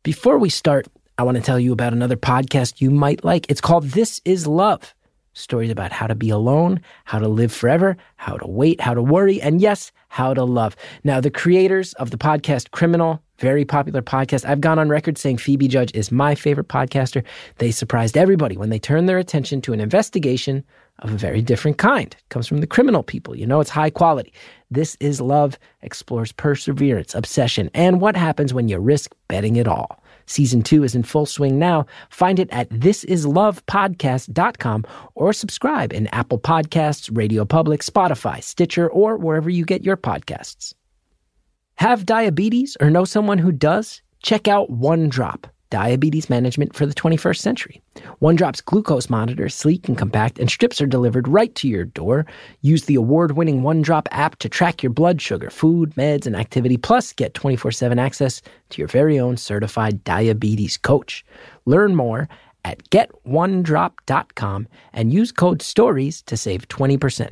Before we start, I want to tell you about another podcast you might like. It's called This Is Love. Stories about how to be alone, how to live forever, how to wait, how to worry, and yes, how to love. Now, the creators of the podcast Criminal, very popular podcast. I've gone on record saying Phoebe Judge is my favorite podcaster. They surprised everybody when they turned their attention to an investigation of a very different kind. It comes from the criminal people. You know, it's high quality. This Is Love explores perseverance, obsession, and what happens when you risk betting it all. Season 2 is in full swing now. Find it at thisislovepodcast.com or subscribe in Apple Podcasts, Radio Public, Spotify, Stitcher, or wherever you get your podcasts. Have diabetes or know someone who does? Check out OneDrop, diabetes management for the 21st century. OneDrop's glucose monitor, sleek and compact, and strips are delivered right to your door. Use the award-winning OneDrop app to track your blood sugar, food, meds, and activity, plus get 24/7 access to your very own certified diabetes coach. Learn more at getonedrop.com and use code STORIES to save 20%.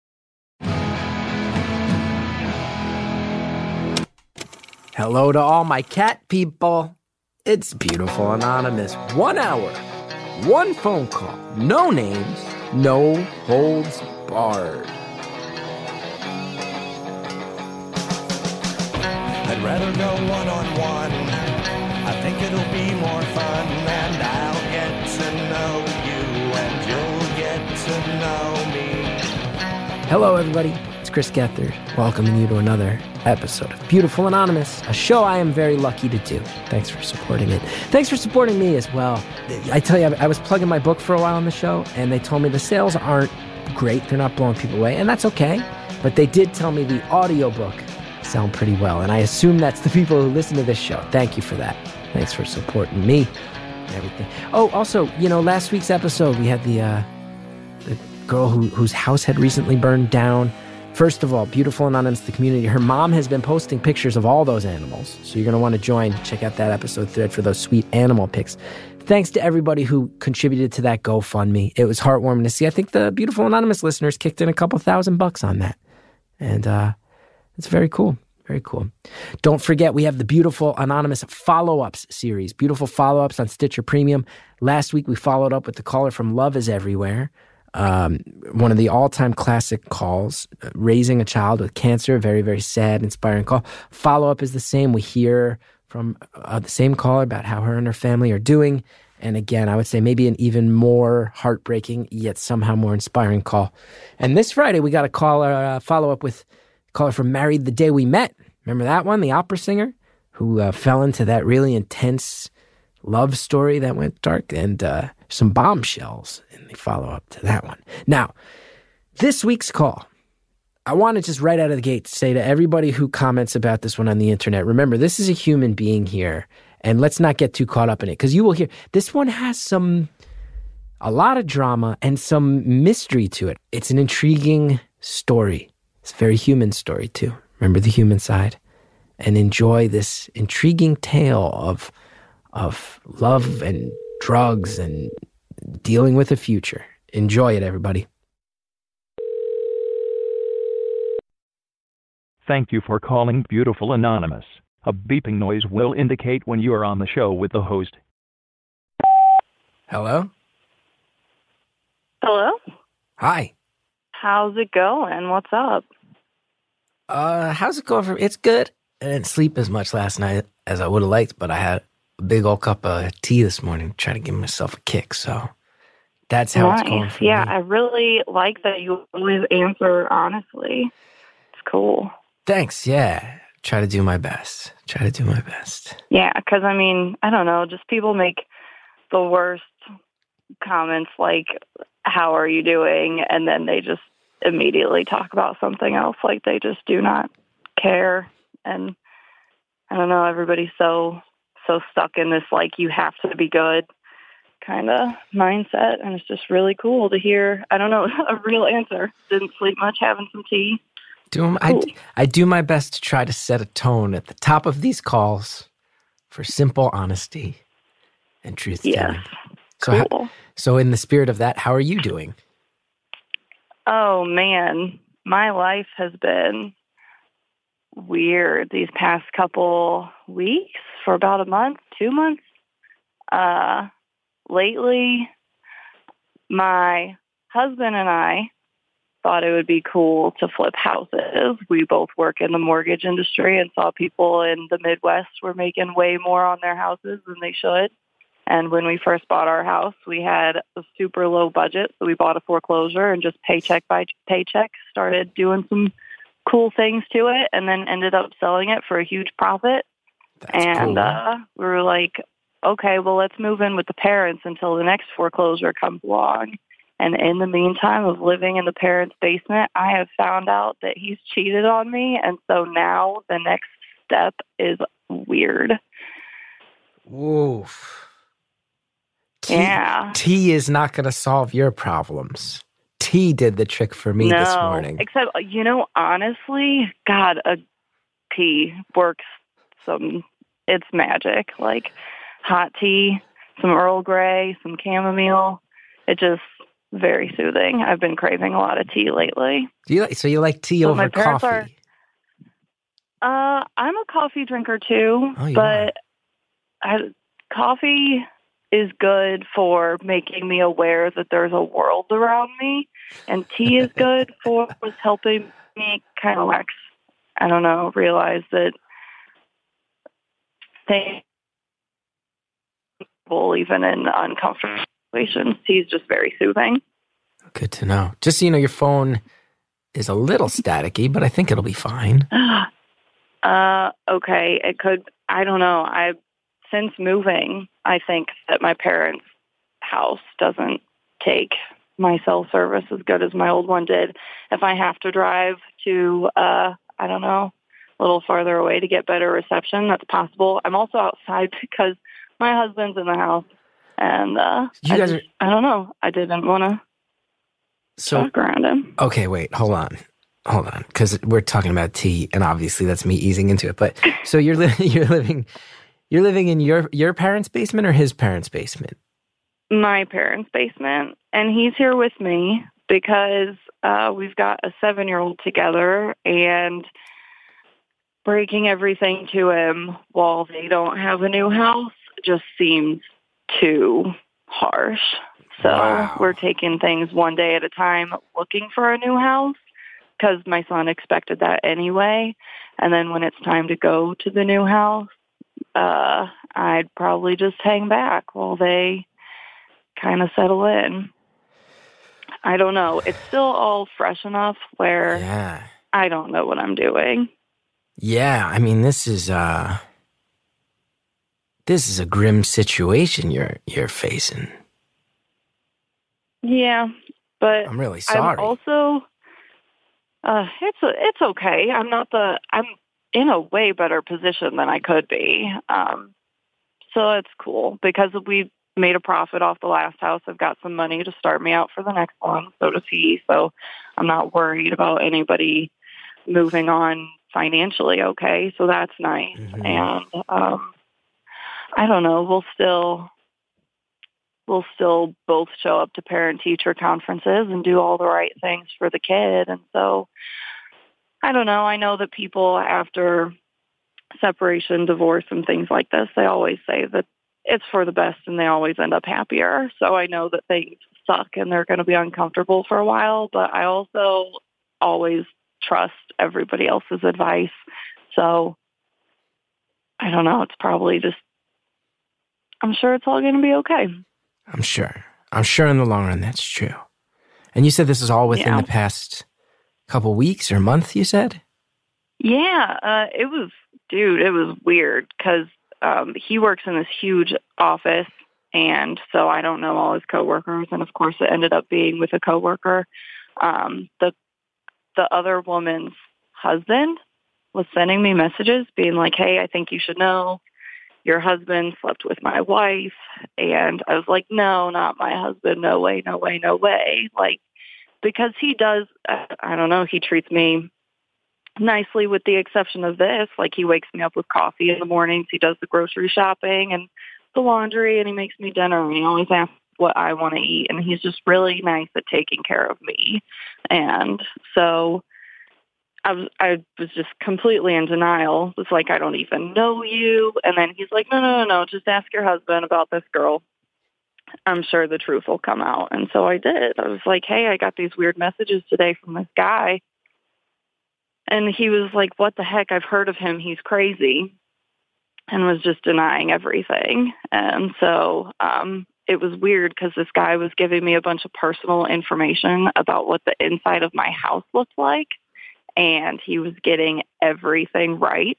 Hello to all my cat people. It's Beautiful Anonymous. 1 hour, one phone call, no names, no holds barred. I'd rather go one-on-one. I think it'll be more fun, and I'll get to know you, and you'll get to know me. Hello, everybody. It's Chris Gethard, welcoming you to another episode of Beautiful Anonymous, a show I am very lucky to do. Thanks for supporting it. Thanks for supporting me as well. I tell you, I was plugging my book for a while on the show, and they told me the sales aren't great. They're not blowing people away, and that's okay. But they did tell me the audiobook sound pretty well, and I assume that's the people who listen to this show. Thank you for that. Thanks for supporting me and everything. Oh, also, you know, last week's episode, we had the girl whose house had recently burned down. First of all, Beautiful Anonymous, the community, her mom has been posting pictures of all those animals. So you're going to want to join, check out that episode thread for those sweet animal pics. Thanks to everybody who contributed to that GoFundMe. It was heartwarming to see. I think the Beautiful Anonymous listeners kicked in a couple $1,000 on that. And it's very cool. Very cool. Don't forget, we have the Beautiful Anonymous Follow-Ups series. Beautiful Follow-Ups on Stitcher Premium. Last week, we followed up with the caller from Love is Everywhere. One of the all-time classic calls, raising a child with cancer, very, very sad, inspiring call. Follow-up is the same. We hear from the same caller about how her and her family are doing. And again, I would say maybe an even more heartbreaking, yet somehow more inspiring call. And this Friday, we got a caller, follow-up with a caller from Married the Day We Met. Remember that one? The opera singer who fell into that really intense love story that went dark, and some bombshells in the follow-up to that one. Now, this week's call, I want to just right out of the gate say to everybody who comments about this one on the internet, remember, this is a human being here, and let's not get too caught up in it, because you will hear, this one has a lot of drama and some mystery to it. It's an intriguing story. It's a very human story, too. Remember the human side, and enjoy this intriguing tale of love and drugs and dealing with the future. Enjoy it, everybody. Thank you for calling Beautiful Anonymous. A beeping noise will indicate when you are on the show with the host. Hello? Hello? Hi. How's it going? What's up? How's it going? It's good. I didn't sleep as much last night as I would have liked, but I had a big old cup of tea this morning, trying to give myself a kick. So that's how it's going for me. I really like that you always answer honestly. It's cool. Thanks. Yeah. Try to do my best. Yeah, because, I mean, I don't know, just people make the worst comments like, how are you doing? And then they just immediately talk about something else, like they just do not care. And I don't know, everybody's so stuck in this, like, you have to be good kind of mindset. And it's just really cool to hear, I don't know, a real answer. Didn't sleep much, having some tea. Cool. I do my best to try to set a tone at the top of these calls for simple honesty and truth-telling. Yes, cool. So in the spirit of that, how are you doing? Oh, man. My life has been weird these past couple weeks, for about a month, 2 months. Lately, my husband and I thought it would be cool to flip houses. We both work in the mortgage industry and saw people in the Midwest were making way more on their houses than they should. And when we first bought our house, we had a super low budget, so we bought a foreclosure and just paycheck by paycheck started doing some cool things to it, and then ended up selling it for a huge profit. That's cool. We were like, okay, well, let's move in with the parents until the next foreclosure comes along. And in the meantime of living in the parents' basement, I have found out that he's cheated on me. And so now the next step is weird. Oof. Yeah. Tea is not going to solve your problems. Tea did the trick for me this morning. Except, honestly, God, a tea works it's magic. Like hot tea, some Earl Grey, some chamomile. It just very soothing. I've been craving a lot of tea lately. You like tea over coffee? I'm a coffee drinker too, but coffee is good for making me aware that there's a world around me, and tea is good for helping me kind of realize that things, even in uncomfortable situations, tea is just very soothing. Good to know. Just so you know, your phone is a little staticky, but I think it'll be fine. Okay. It could, I don't know. Since moving, I think that my parents' house doesn't take my cell service as good as my old one did. If I have to drive to, a little farther away to get better reception, that's possible. I'm also outside because my husband's in the house, and I don't know. I didn't want to talk around him. Okay, wait, hold on, because we're talking about tea, and obviously that's me easing into it. But so you're living in your parents' basement or his parents' basement? My parents' basement, and he's here with me because we've got a 7-year-old together, and breaking everything to him while they don't have a new house just seems too harsh. So We're taking things one day at a time, looking for a new house, because my son expected that anyway. And then when it's time to go to the new house, I'd probably just hang back while they kind of settle in. I don't know. It's still all fresh enough where I don't know what I'm doing. Yeah, I mean, this is a grim situation you're facing. Yeah, but I'm really sorry. I'm also, it's okay. I'm in a way better position than I could be. So it's cool because we made a profit off the last house. I've got some money to start me out for the next one. So does he. So I'm not worried about anybody moving on financially. Okay. So that's nice. Mm-hmm. And, I don't know. We'll still both show up to parent-teacher conferences and do all the right things for the kid. And so, I don't know. I know that people after separation, divorce, and things like this, they always say that it's for the best and they always end up happier. So I know that things suck and they're going to be uncomfortable for a while, but I also always trust everybody else's advice. So I don't know. It's probably just, I'm sure it's all going to be okay. I'm sure in the long run that's true. And you said this is all within the past couple weeks or month, you said? Yeah, it was weird because he works in this huge office, and so I don't know all his coworkers, and of course it ended up being with a coworker. The other woman's husband was sending me messages being like, hey, I think you should know your husband slept with my wife. And I was like, no, not my husband. No way, no way, no way. Like, because he does, I don't know, he treats me nicely with the exception of this. Like, he wakes me up with coffee in the mornings. He does the grocery shopping and the laundry, and he makes me dinner. And he always asks what I want to eat. And he's just really nice at taking care of me. And so I was just completely in denial. It was like, I don't even know you. And then he's like, no, just ask your husband about this girl. I'm sure the truth will come out. And so I did. I was like, hey, I got these weird messages today from this guy. And he was like, what the heck? I've heard of him. He's crazy. And was just denying everything. And so it was weird because this guy was giving me a bunch of personal information about what the inside of my house looked like. And he was getting everything right.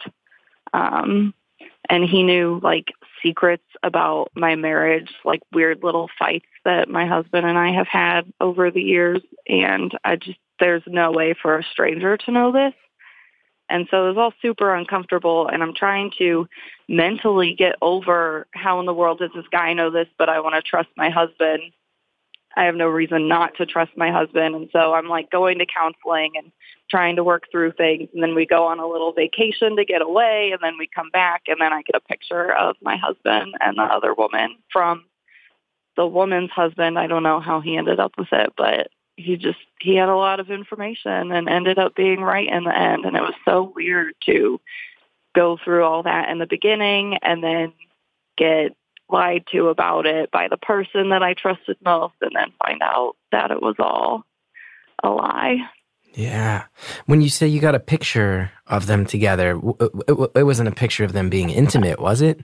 And he knew, like, secrets about my marriage, like weird little fights that my husband and I have had over the years. And there's no way for a stranger to know this. And so it was all super uncomfortable. And I'm trying to mentally get over how in the world does this guy know this, but I want to trust my husband. I have no reason not to trust my husband. And so I'm like going to counseling and trying to work through things. And then we go on a little vacation to get away. And then we come back and then I get a picture of my husband and the other woman from the woman's husband. I don't know how he ended up with it, but he had a lot of information and ended up being right in the end. And it was so weird to go through all that in the beginning and then get lied to about it by the person that I trusted most and then find out that it was all a lie. Yeah. When you say you got a picture of them together, it wasn't a picture of them being intimate, was it?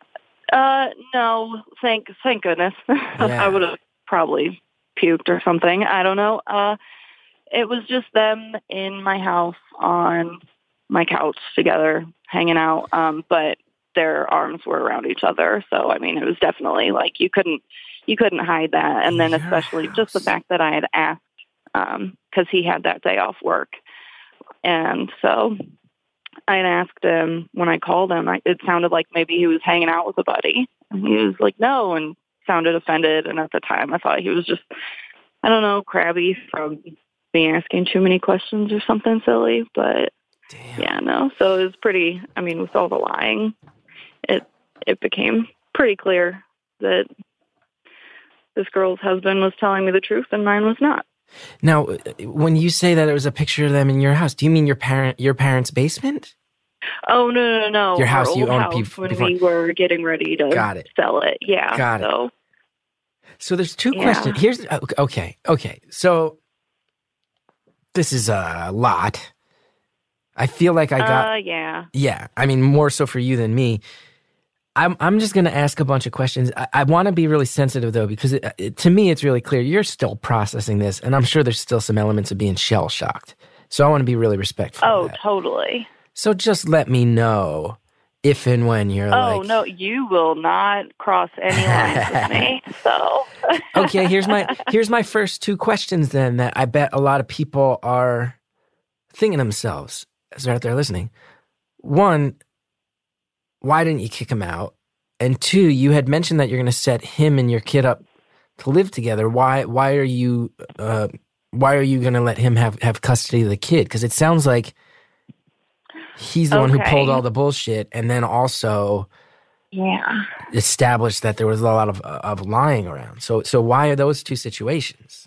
No, thank goodness. Yeah. I would have probably puked or something. I don't know. It was just them in my house on my couch together, hanging out. But their arms were around each other. So, I mean, it was definitely like you couldn't hide that. And then especially just the fact that I had asked, because he had that day off work. And so I had asked him when I called him, it sounded like maybe he was hanging out with a buddy. And he was like, no, and sounded offended. And at the time I thought he was just, I don't know, crabby from me asking too many questions or something silly. But damn. Yeah, no. So it was pretty, I mean, with all the lying, it became pretty clear that this girl's husband was telling me the truth and mine was not. Now, when you say that it was a picture of them in your house, do you mean your parents' basement? Oh, no. Your house Our you old owned house before. when we were getting ready to sell it. Yeah. Got it. So there's two questions. Here's okay. So this is a lot. I feel like I got Yeah. I mean, more so for you than me. I'm just going to ask a bunch of questions. I want to be really sensitive, though, because to me, it's really clear you're still processing this, and I'm sure there's still some elements of being shell-shocked. So I want to be really respectful of that. Totally. So just let me know if and when you're like... Oh, no, you will not cross any lines with me, so... Okay, here's my first two questions, then, that I bet a lot of people are thinking to themselves as they're out there listening. One... why didn't you kick him out? And two, you had mentioned that you're going to set him and your kid up to live together. Why are you going to let him have custody of the kid? Because it sounds like he's the one who pulled all the bullshit, and then also established that there was a lot of lying around. So why are those two situations?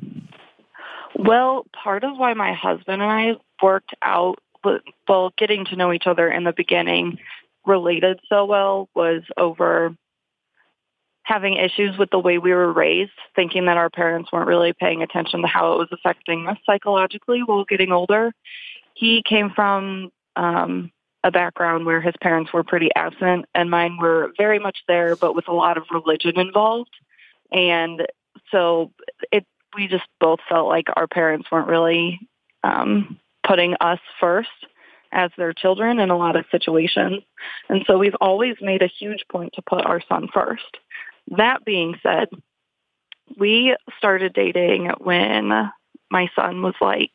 Well, part of why my husband and I worked out, well, getting to know each other in the beginning related so well was over having issues with the way we were raised, thinking that our parents weren't really paying attention to how it was affecting us psychologically while getting older. He came from a background where his parents were pretty absent, and mine were very much there, but with a lot of religion involved. And so we just both felt like our parents weren't really putting us first as their children in a lot of situations. And so we've always made a huge point to put our son first. That being said, we started dating when my son was like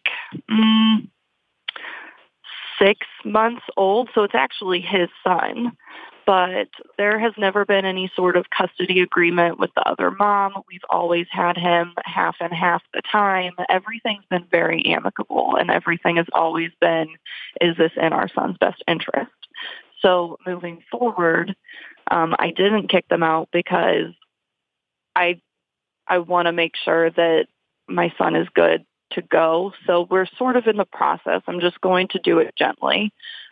6 months old. So it's actually his son. But there has never been any sort of custody agreement with the other mom. We've always had him half and half the time. Everything's been very amicable, and everything has always been, is this in our son's best interest? So moving forward, I didn't kick them out because I want to make sure that my son is good to go. So we're sort of in the process. I'm just going to do it gently.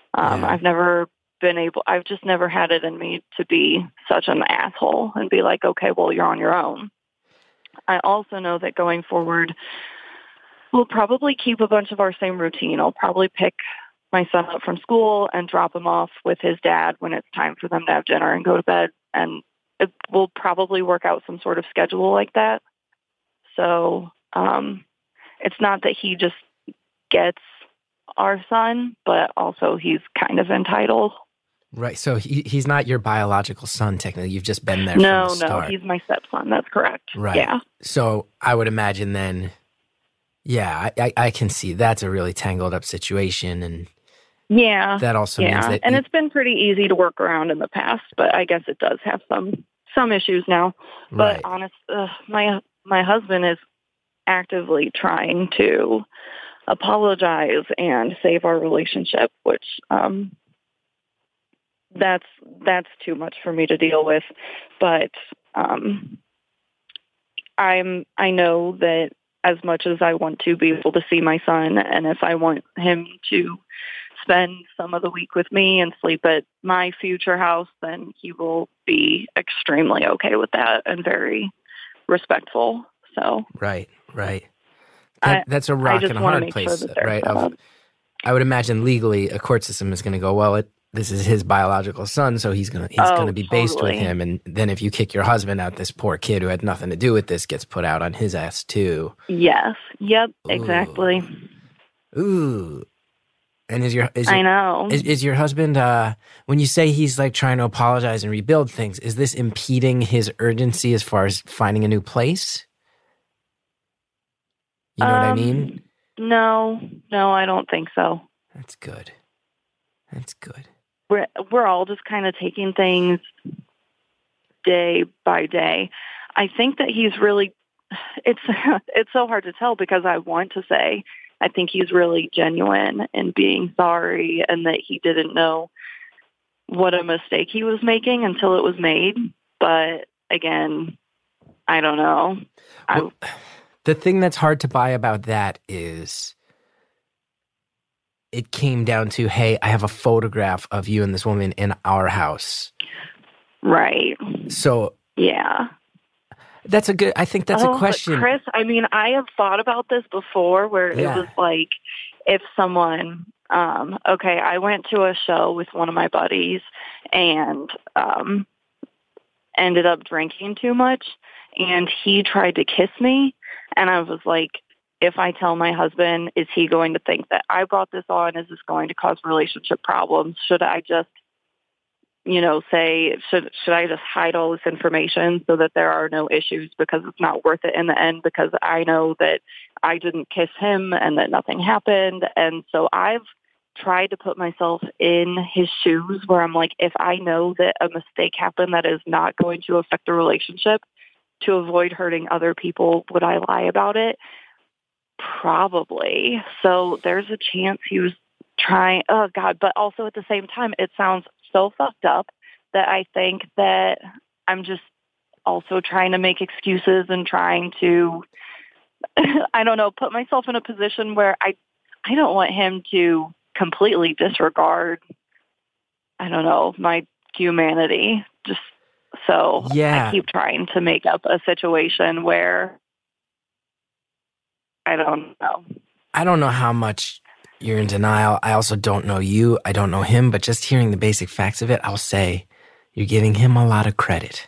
I've just never had it in me to be such an asshole and be like, okay, well, you're on your own. I also know that going forward, we'll probably keep a bunch of our same routine. I'll probably pick my son up from school and drop him off with his dad when it's time for them to have dinner and go to bed. And we'll probably work out some sort of schedule like that. So it's not that he just gets our son, but also he's kind of entitled. Right. So he's not your biological son, technically. You've just been there from the start. No, he's my stepson. That's correct. Right. Yeah. So I would imagine then, yeah, I can see that's a really tangled up situation. And yeah, that also means that... And it's been pretty easy to work around in the past, but I guess it does have some issues now. But my husband is actively trying to apologize and save our relationship, which... That's too much for me to deal with, but I know that as much as I want to be able to see my son, and if I want him to spend some of the week with me and sleep at my future house, then he will be extremely okay with that and very respectful. So right. That's a rock and a hard place, right? I would imagine legally a court system is going to go, well, this is his biological son, so he's gonna be based with him. And then if you kick your husband out, this poor kid who had nothing to do with this gets put out on his ass too. Yes. Yep. Ooh. Exactly. Ooh. And is your husband, when you say he's like trying to apologize and rebuild things, is this impeding his urgency as far as finding a new place? You know what I mean? No, I don't think so. That's good. We're all just kind of taking things day by day. I think that he's really, it's so hard to tell because I want to say I think he's really genuine in being sorry and that he didn't know what a mistake he was making until it was made. But again, I don't know. Well, the thing that's hard to buy about that is it came down to, hey, I have a photograph of you and this woman in our house. Right. So yeah. I think that's a question. Chris, I mean, I have thought about this before where it was like if someone, I went to a show with one of my buddies and ended up drinking too much and he tried to kiss me and I was like, if I tell my husband, is he going to think that I brought this on? Is this going to cause relationship problems? Should I just, say, should I just hide all this information so that there are no issues because it's not worth it in the end because I know that I didn't kiss him and that nothing happened. And so I've tried to put myself in his shoes where I'm like, if I know that a mistake happened that is not going to affect the relationship to avoid hurting other people, would I lie about it? Probably. So there's a chance he was trying, oh God, but also at the same time, it sounds so fucked up that I think that I'm just also trying to make excuses and trying to, I don't know, put myself in a position where I don't want him to completely disregard, I don't know, my humanity. Just so I keep trying to make up a situation where I don't know. I don't know how much you're in denial. I also don't know you. I don't know him. But just hearing the basic facts of it, I'll say you're giving him a lot of credit.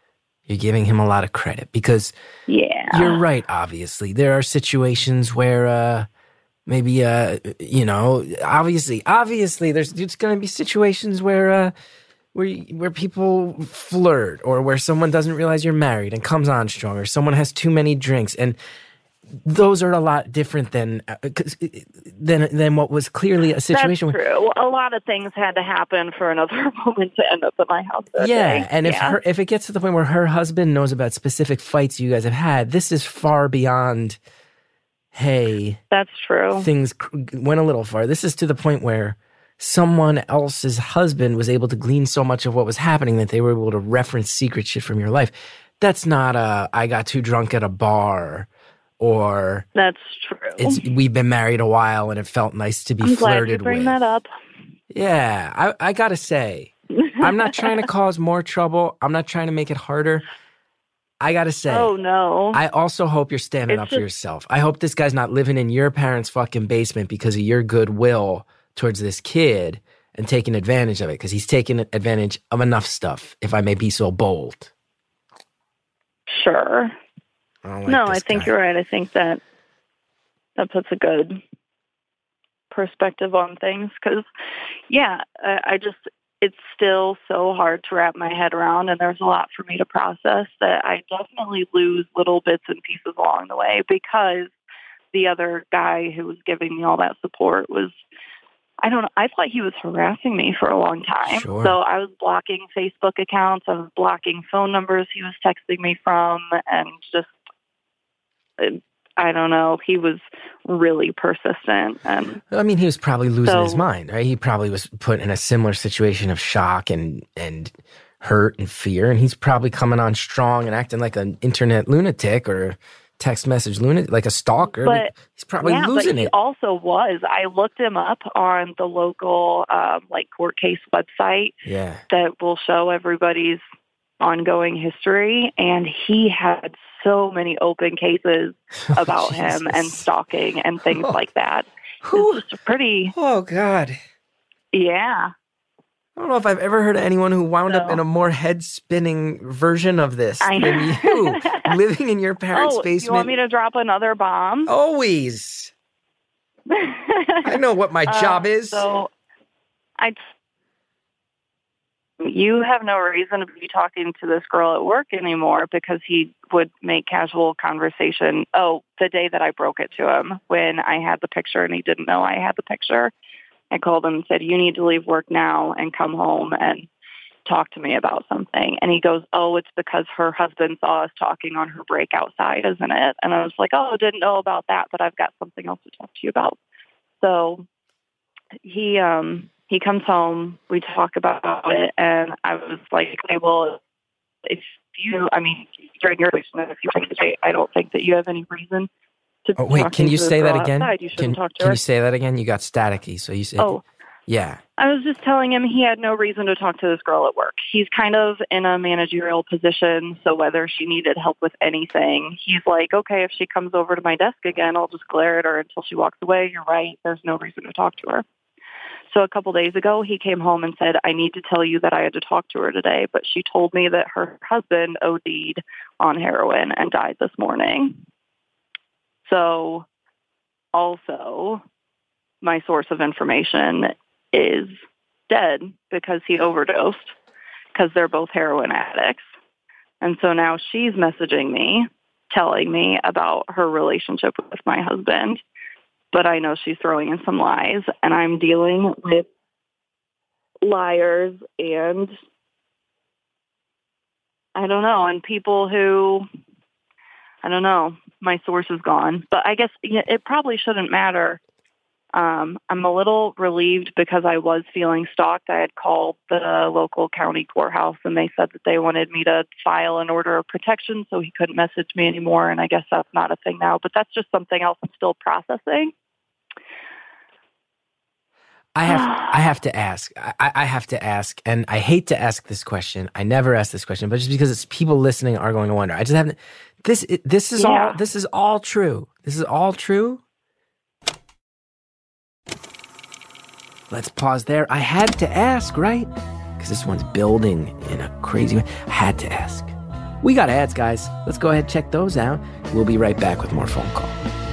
Because you're right, obviously. There are situations where maybe, obviously, there's going to be situations where people flirt or where someone doesn't realize you're married and comes on strong or someone has too many drinks. And those are a lot different than what was clearly a situation. That's true. A lot of things had to happen for another woman to end up at my house that day. And if it gets to the point where her husband knows about specific fights you guys have had, this is far beyond, hey. That's true. Things went a little far. This is to the point where someone else's husband was able to glean so much of what was happening that they were able to reference secret shit from your life. That's not I got too drunk at a bar. or that's true. We've been married a while and it felt nice to be I'm flirted glad you bring with. that up. Yeah, I gotta say, I'm not trying to cause more trouble. I'm not trying to make it harder. I gotta say, oh no. I also hope you're standing up for yourself. I hope this guy's not living in your parents' fucking basement because of your goodwill towards this kid and taking advantage of it, because he's taking advantage of enough stuff, if I may be so bold. Sure. I think guy. you're right. I think that puts a good perspective on things because, it's still so hard to wrap my head around, and there's a lot for me to process that I definitely lose little bits and pieces along the way because the other guy who was giving me all that support was, I thought he was harassing me for a long time. Sure. So I was blocking Facebook accounts. I was blocking phone numbers he was texting me from, and just, I don't know. He was really persistent. And I mean, he was probably losing his mind, right? He probably was put in a similar situation of shock and hurt and fear. And he's probably coming on strong and acting like an internet lunatic or text message lunatic, like a stalker. But he's probably losing he it. Also was. I looked him up on the local court case website that will show everybody's ongoing history, and he had so many open cases about him and stalking and things like that. It's just pretty. Oh God. Yeah. I don't know if I've ever heard of anyone who wound up in a more head-spinning version of this than you, living in your parents' basement. You want me to drop another bomb? Always. I know what my job is. You have no reason to be talking to this girl at work anymore because he would make casual conversation. Oh, the day that I broke it to him when I had the picture and he didn't know I had the picture. I called him and said, you need to leave work now and come home and talk to me about something. And he goes, oh, it's because her husband saw us talking on her break outside, isn't it? And I was like, oh, didn't know about that, but I've got something else to talk to you about. So he comes home, we talk about it, and I was like, okay, well, during your relationship, if you think today, I don't think that you have any reason to Oh, wait, can you say that again? Can you say that again? You got staticky, so you said... Oh. Yeah. I was just telling him he had no reason to talk to this girl at work. He's kind of in a managerial position, so whether she needed help with anything, he's like, okay, if she comes over to my desk again, I'll just glare at her until she walks away. You're right. There's no reason to talk to her. So a couple days ago, he came home and said, I need to tell you that I had to talk to her today, but she told me that her husband OD'd on heroin and died this morning. So also, my source of information is dead because he overdosed, because they're both heroin addicts. And so now she's messaging me, telling me about her relationship with my husband. But I know she's throwing in some lies, and I'm dealing with liars and I don't know, and people who, I don't know, my source is gone. But I guess it probably shouldn't matter. I'm a little relieved because I was feeling stalked. I had called the local county courthouse, and they said that they wanted me to file an order of protection so he couldn't message me anymore, and I guess that's not a thing now. But that's just something else I'm still processing. I have to ask. I have to ask, and I hate to ask this question. I never ask this question, but just because it's people listening are going to wonder. I just haven't. This is all. This is all true. This is all true. Let's pause there. I had to ask, right? Because this one's building in a crazy way. I had to ask. We got ads, guys. Let's go ahead and check those out. We'll be right back with more phone call.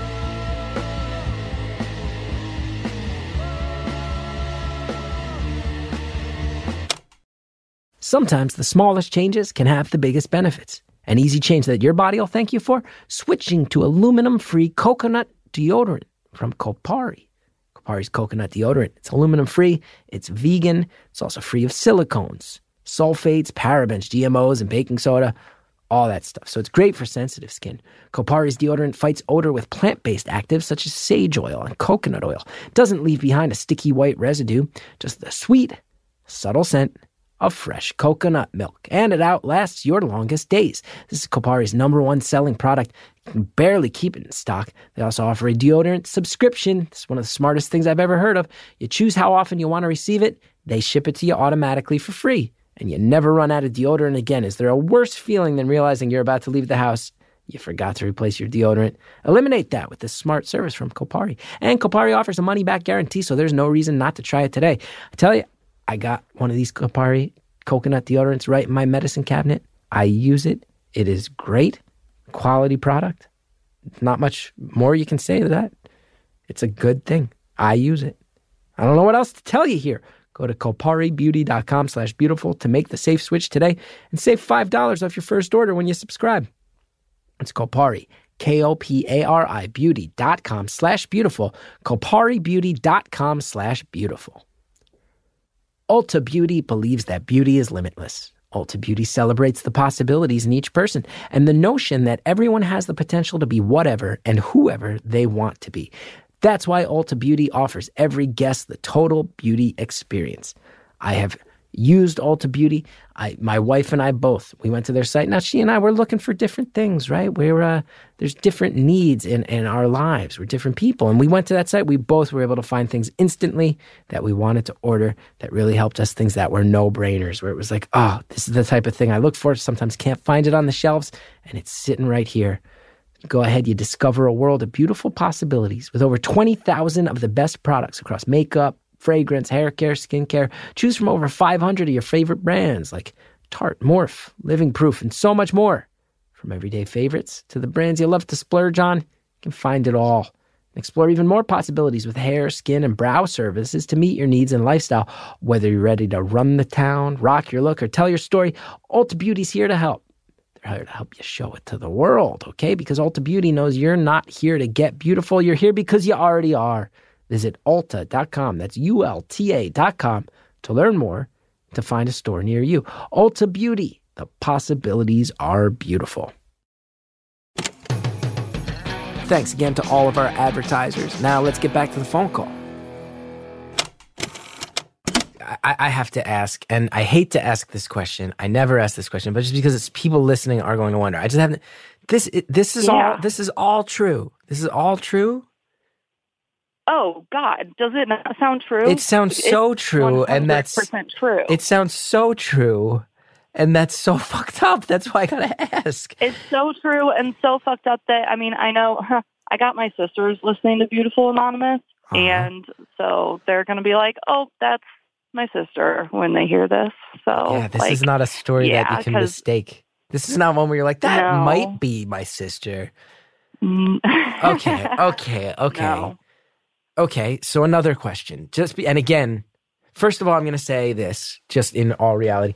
Sometimes the smallest changes can have the biggest benefits. An easy change that your body will thank you for? Switching to aluminum-free coconut deodorant from Kopari. Kopari's coconut deodorant. It's aluminum-free, it's vegan, it's also free of silicones, sulfates, parabens, GMOs, and baking soda, all that stuff. So it's great for sensitive skin. Kopari's deodorant fights odor with plant-based actives such as sage oil and coconut oil. It doesn't leave behind a sticky white residue, just the sweet, subtle scent of fresh coconut milk, and it outlasts your longest days. This is Kopari's #1 selling product. You can barely keep it in stock. They also offer a deodorant subscription. It's one of the smartest things I've ever heard of. You choose how often you want to receive it. They ship it to you automatically for free, and you never run out of deodorant again. Is there a worse feeling than realizing you're about to leave the house? You forgot to replace your deodorant. Eliminate that with this smart service from Kopari. And Kopari offers a money-back guarantee, so there's no reason not to try it today. I tell you, I got one of these Kopari coconut deodorants right in my medicine cabinet. I use it. It is great. Quality product. Not much more you can say to that. It's a good thing. I use it. I don't know what else to tell you here. Go to koparibeauty.com/beautiful to make the safe switch today and save $5 off your first order when you subscribe. It's Kopari, Kopari, beauty.com/beautiful, koparibeauty.com/beautiful. Ulta Beauty believes that beauty is limitless. Ulta Beauty celebrates the possibilities in each person and the notion that everyone has the potential to be whatever and whoever they want to be. That's why Ulta Beauty offers every guest the total beauty experience. I have used Ulta Beauty. My wife and I both, we went to their site. Now, she and I were looking for different things, right? There's different needs in our lives. We're different people. And we went to that site. We both were able to find things instantly that we wanted to order that really helped us, things that were no-brainers, where it was like, oh, this is the type of thing I look for. Sometimes can't find it on the shelves, and it's sitting right here. Go ahead, you discover a world of beautiful possibilities with over 20,000 of the best products across makeup, fragrance, hair care, skincare. Choose from over 500 of your favorite brands like Tarte, Morphe, Living Proof, and so much more. From everyday favorites to the brands you love to splurge on, you can find it all. Explore even more possibilities with hair, skin, and brow services to meet your needs and lifestyle. Whether you're ready to run the town, rock your look, or tell your story, Ulta Beauty's here to help. They're here to help you show it to the world, okay? Because Ulta Beauty knows you're not here to get beautiful. You're here because you already are. Visit Ulta.com, that's ULTA.com, to learn more, to find a store near you. Ulta Beauty, the possibilities are beautiful. Thanks again to all of our advertisers. Now let's get back to the phone call. I have to ask, and I hate to ask this question. I never ask this question, but just because it's people listening are going to wonder. I just haven't. This is all true. This is all true. Oh God, does it not sound true? It sounds so true, and that's 100% true. It sounds so true, and that's so fucked up. That's why I gotta ask. It's so true and so fucked up that I know. I got my sisters listening to Beautiful Anonymous, and so they're gonna be like, "Oh, that's my sister" when they hear this. So yeah, this is not a story that you can mistake. This is not one where you're like, that might be my sister. Okay. No. Okay, so another question. And again, first of all, I'm going to say this, just in all reality.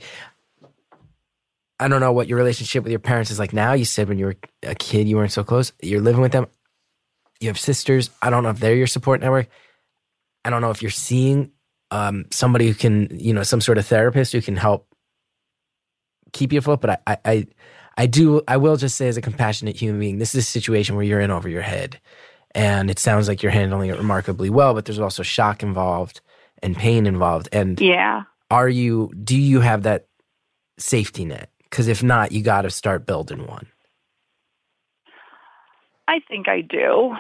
I don't know what your relationship with your parents is like now. You said when you were a kid, you weren't so close. You're living with them. You have sisters. I don't know if they're your support network. I don't know if you're seeing somebody who can, some sort of therapist who can help keep you afloat. But I will just say, as a compassionate human being, this is a situation where you're in over your head. And it sounds like you're handling it remarkably well, but there's also shock involved and pain involved. And do you have that safety net? Because if not, you got to start building one. I think I do.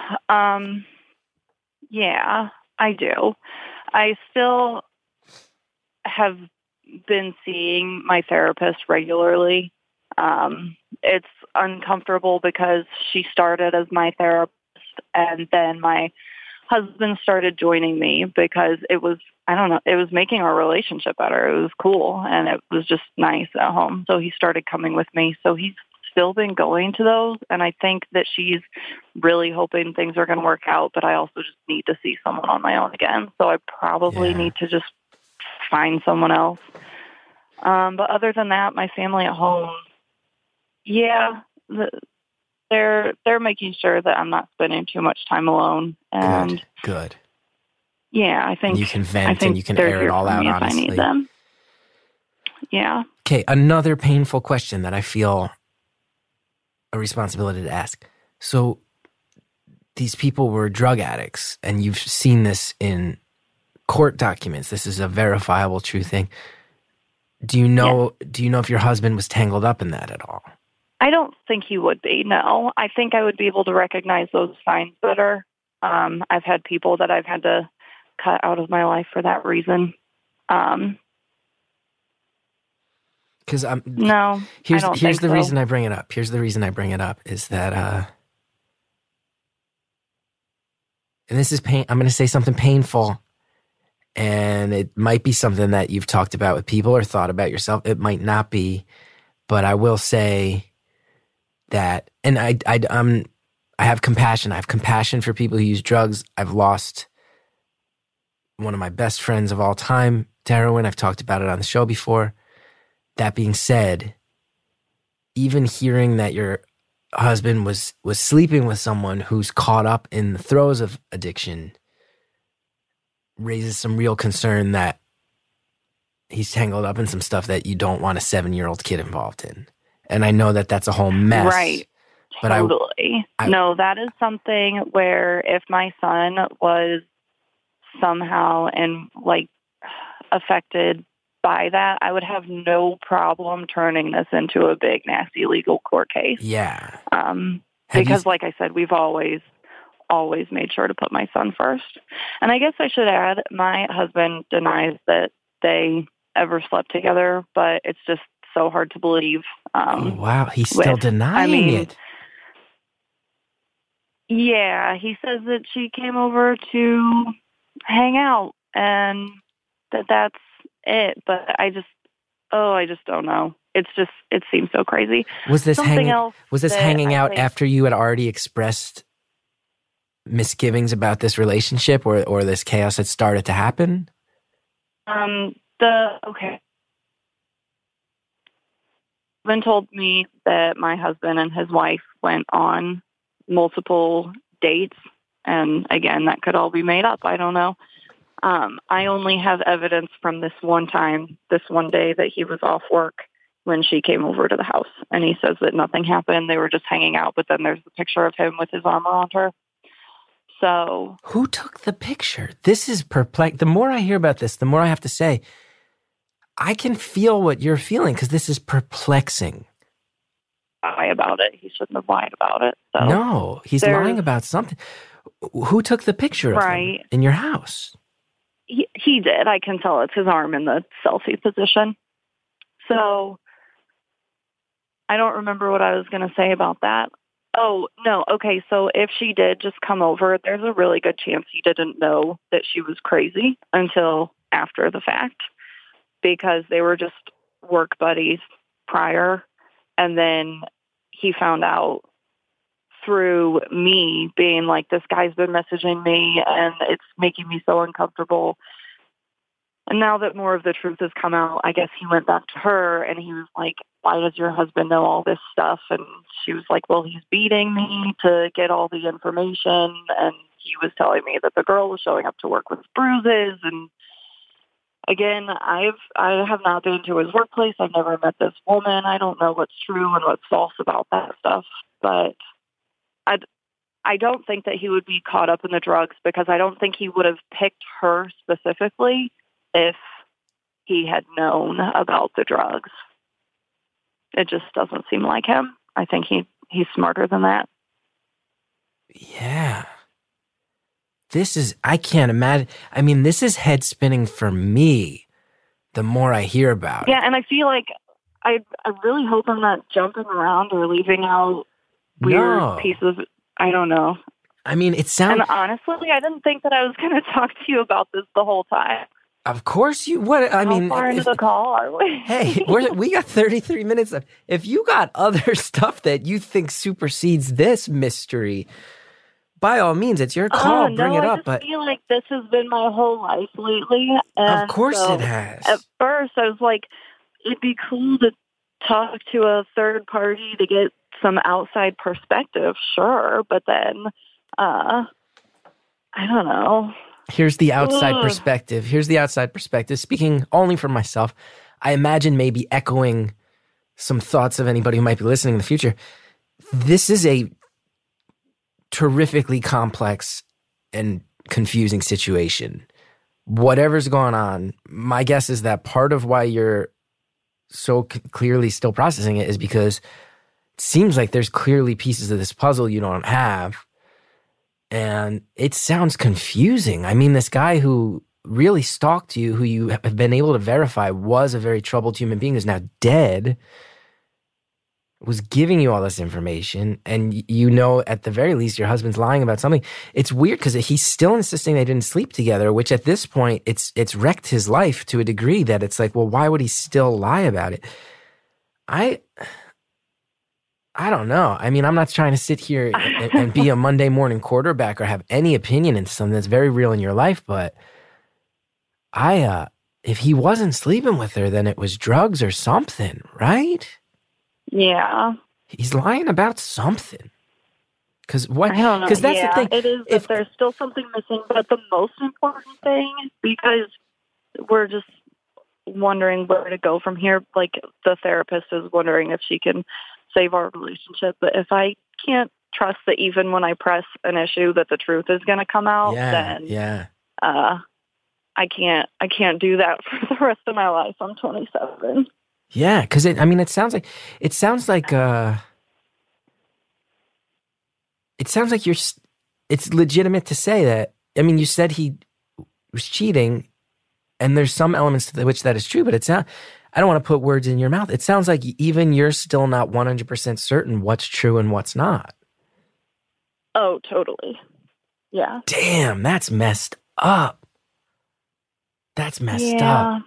Yeah, I do. I still have been seeing my therapist regularly. It's uncomfortable because she started as my therapist, and then my husband started joining me because it was making our relationship better. It was cool, and it was just nice at home. So he started coming with me. So he's still been going to those, and I think that she's really hoping things are going to work out, but I also just need to see someone on my own again. So I probably need to just find someone else. But other than that, my family at home, they're making sure that I'm not spending too much time alone. And good. Yeah, I think you can vent and you can air it all out, honestly. I need them. Yeah. Okay, another painful question that I feel a responsibility to ask. So these people were drug addicts, and you've seen this in court documents. This is a verifiable true thing. Do you know if your husband was tangled up in that at all? I don't think he would be, no. I think I would be able to recognize those signs better. I've had people that I've had to cut out of my life for that reason. Because no, here's I don't think the so. reason I bring it up. Here's the reason I bring it up is that, and this is pain. I'm going to say something painful, and it might be something that you've talked about with people or thought about yourself. It might not be, but I will say that, and I have compassion. I have compassion for people who use drugs. I've lost one of my best friends of all time to heroin. I've talked about it on the show before. That being said, even hearing that your husband was sleeping with someone who's caught up in the throes of addiction raises some real concern that he's tangled up in some stuff that you don't want a 7-year-old kid involved in. And I know that that's a whole mess. Right. But totally. No, that is something where if my son was somehow affected by that, I would have no problem turning this into a big, nasty legal court case. Yeah. Because like I said, we've always made sure to put my son first. And I guess I should add, my husband denies that they ever slept together, but it's just so hard to believe. Oh, wow. He's still denying it. Yeah, he says that she came over to hang out and that's it. But I just don't know. It seems so crazy. Was this hanging out after you had already expressed misgivings about this relationship or this chaos had started to happen? Okay. Ben told me that my husband and his wife went on multiple dates, and again, that could all be made up. I don't know. I only have evidence from this one day that he was off work when she came over to the house, and he says that nothing happened. They were just hanging out, but then there's the picture of him with his arm around her. So who took the picture? This is perplexing. The more I hear about this, the more I have to say, I can feel what you're feeling because this is perplexing. Lie about it. He shouldn't have lied about it. So no, he's lying about something. Who took the picture of him in your house? He did. I can tell it's his arm in the selfie position. So I don't remember what I was going to say about that. Oh, no. Okay, so if she did just come over, there's a really good chance he didn't know that she was crazy until after the fact, because they were just work buddies prior. And then he found out through me being like, this guy's been messaging me and it's making me so uncomfortable. And now that more of the truth has come out, I guess he went back to her and he was like, why does your husband know all this stuff? And she was like, well, he's beating me to get all the information. And he was telling me that the girl was showing up to work with bruises. And again, I have not been to his workplace. I've never met this woman. I don't know what's true and what's false about that stuff. But I don't think that he would be caught up in the drugs, because I don't think he would have picked her specifically if he had known about the drugs. It just doesn't seem like him. I think he's smarter than that. Yeah. I can't imagine. I mean, this is head spinning for me the more I hear about it. Yeah, and I feel like I really hope I'm not jumping around or leaving out weird pieces. I don't know. I mean, it sounds... And honestly, I didn't think that I was going to talk to you about this the whole time. Of course you... What? I mean, how far into the call are we? Hey, we got 33 minutes left. If you got other stuff that you think supersedes this mystery, by all means, it's your call. Bring it up. I just feel like this has been my whole life lately. And of course it has. At first, I was like, it'd be cool to talk to a third party to get some outside perspective, sure. But then, I don't know. Here's the outside perspective. Speaking only for myself, I imagine maybe echoing some thoughts of anybody who might be listening in the future. This is a terrifically complex and confusing situation. Whatever's going on, my guess is that part of why you're so clearly still processing it is because it seems like there's clearly pieces of this puzzle you don't have. And it sounds confusing. I mean, this guy who really stalked you, who you have been able to verify was a very troubled human being, is now dead, was giving you all this information, and you know at the very least your husband's lying about something. It's weird because he's still insisting they didn't sleep together, which at this point it's wrecked his life to a degree that it's like, well, why would he still lie about it? I don't know. I mean, I'm not trying to sit here and be a Monday morning quarterback or have any opinion into something that's very real in your life, but if he wasn't sleeping with her, then it was drugs or something, right? Yeah. He's lying about something. Because what? I don't know. Because that's the thing. It is that there's still something missing, but the most important thing, because we're just wondering where to go from here, like the therapist is wondering if she can save our relationship. But if I can't trust that even when I press an issue that the truth is going to come out, then I can't do that for the rest of my life. I'm 27. Yeah, because it sounds like it's legitimate to say that. I mean, you said he was cheating, and there's some elements to which that is true, but it's not. I don't want to put words in your mouth. It sounds like even you're still not 100% certain what's true and what's not. Oh, totally. Yeah. Damn, that's messed up. That's messed up.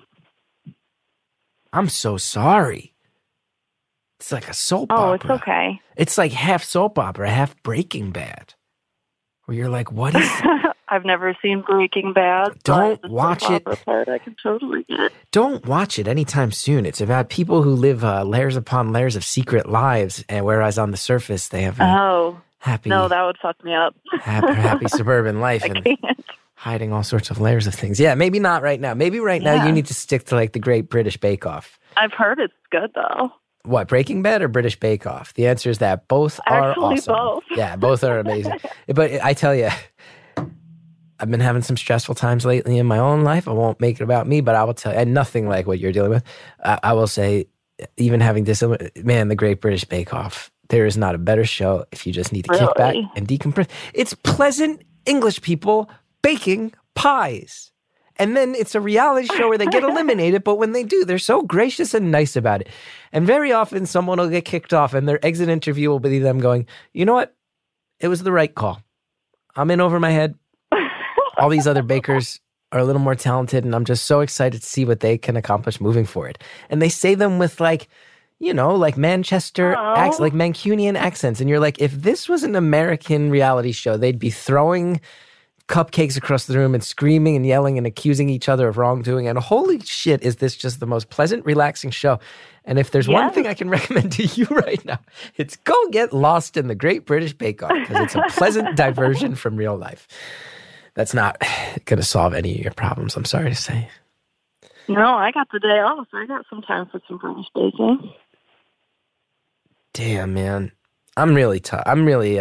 I'm so sorry. It's like a soap opera. Oh, it's okay. It's like half soap opera, half Breaking Bad. Where you're like, what is... I've never seen Breaking Bad. Don't watch it. Part I can totally get. Don't watch it anytime soon. It's about people who live layers upon layers of secret lives, and whereas on the surface they have happy... No, that would fuck me up. happy suburban life. I can't. Hiding all sorts of layers of things. Yeah, maybe not right now. Maybe right now you need to stick to like the Great British Bake Off. I've heard it's good though. What, Breaking Bad or British Bake Off? The answer is that both are Actually, awesome. both. Yeah, both are amazing. But I tell you, I've been having some stressful times lately in my own life. I won't make it about me, but I will tell you, and nothing like what you're dealing with. I will say, even having the Great British Bake Off, there is not a better show if you just need to kick back and decompress. It's pleasant English people baking pies. And then it's a reality show where they get eliminated, but when they do, they're so gracious and nice about it. And very often someone will get kicked off and their exit interview will be them going, you know what? It was the right call. I'm in over my head. All these other bakers are a little more talented, and I'm just so excited to see what they can accomplish moving forward. And they say them with like Manchester accents, like Mancunian accents. And you're like, if this was an American reality show, they'd be throwing cupcakes across the room and screaming and yelling and accusing each other of wrongdoing. And holy shit, is this just the most pleasant, relaxing show. And if there's one thing I can recommend to you right now, it's go get lost in the Great British Bake Off, because it's a pleasant diversion from real life. That's not going to solve any of your problems, I'm sorry to say. No, I got the day off. I got some time for some British baking. Damn, man. I'm really tough. I'm really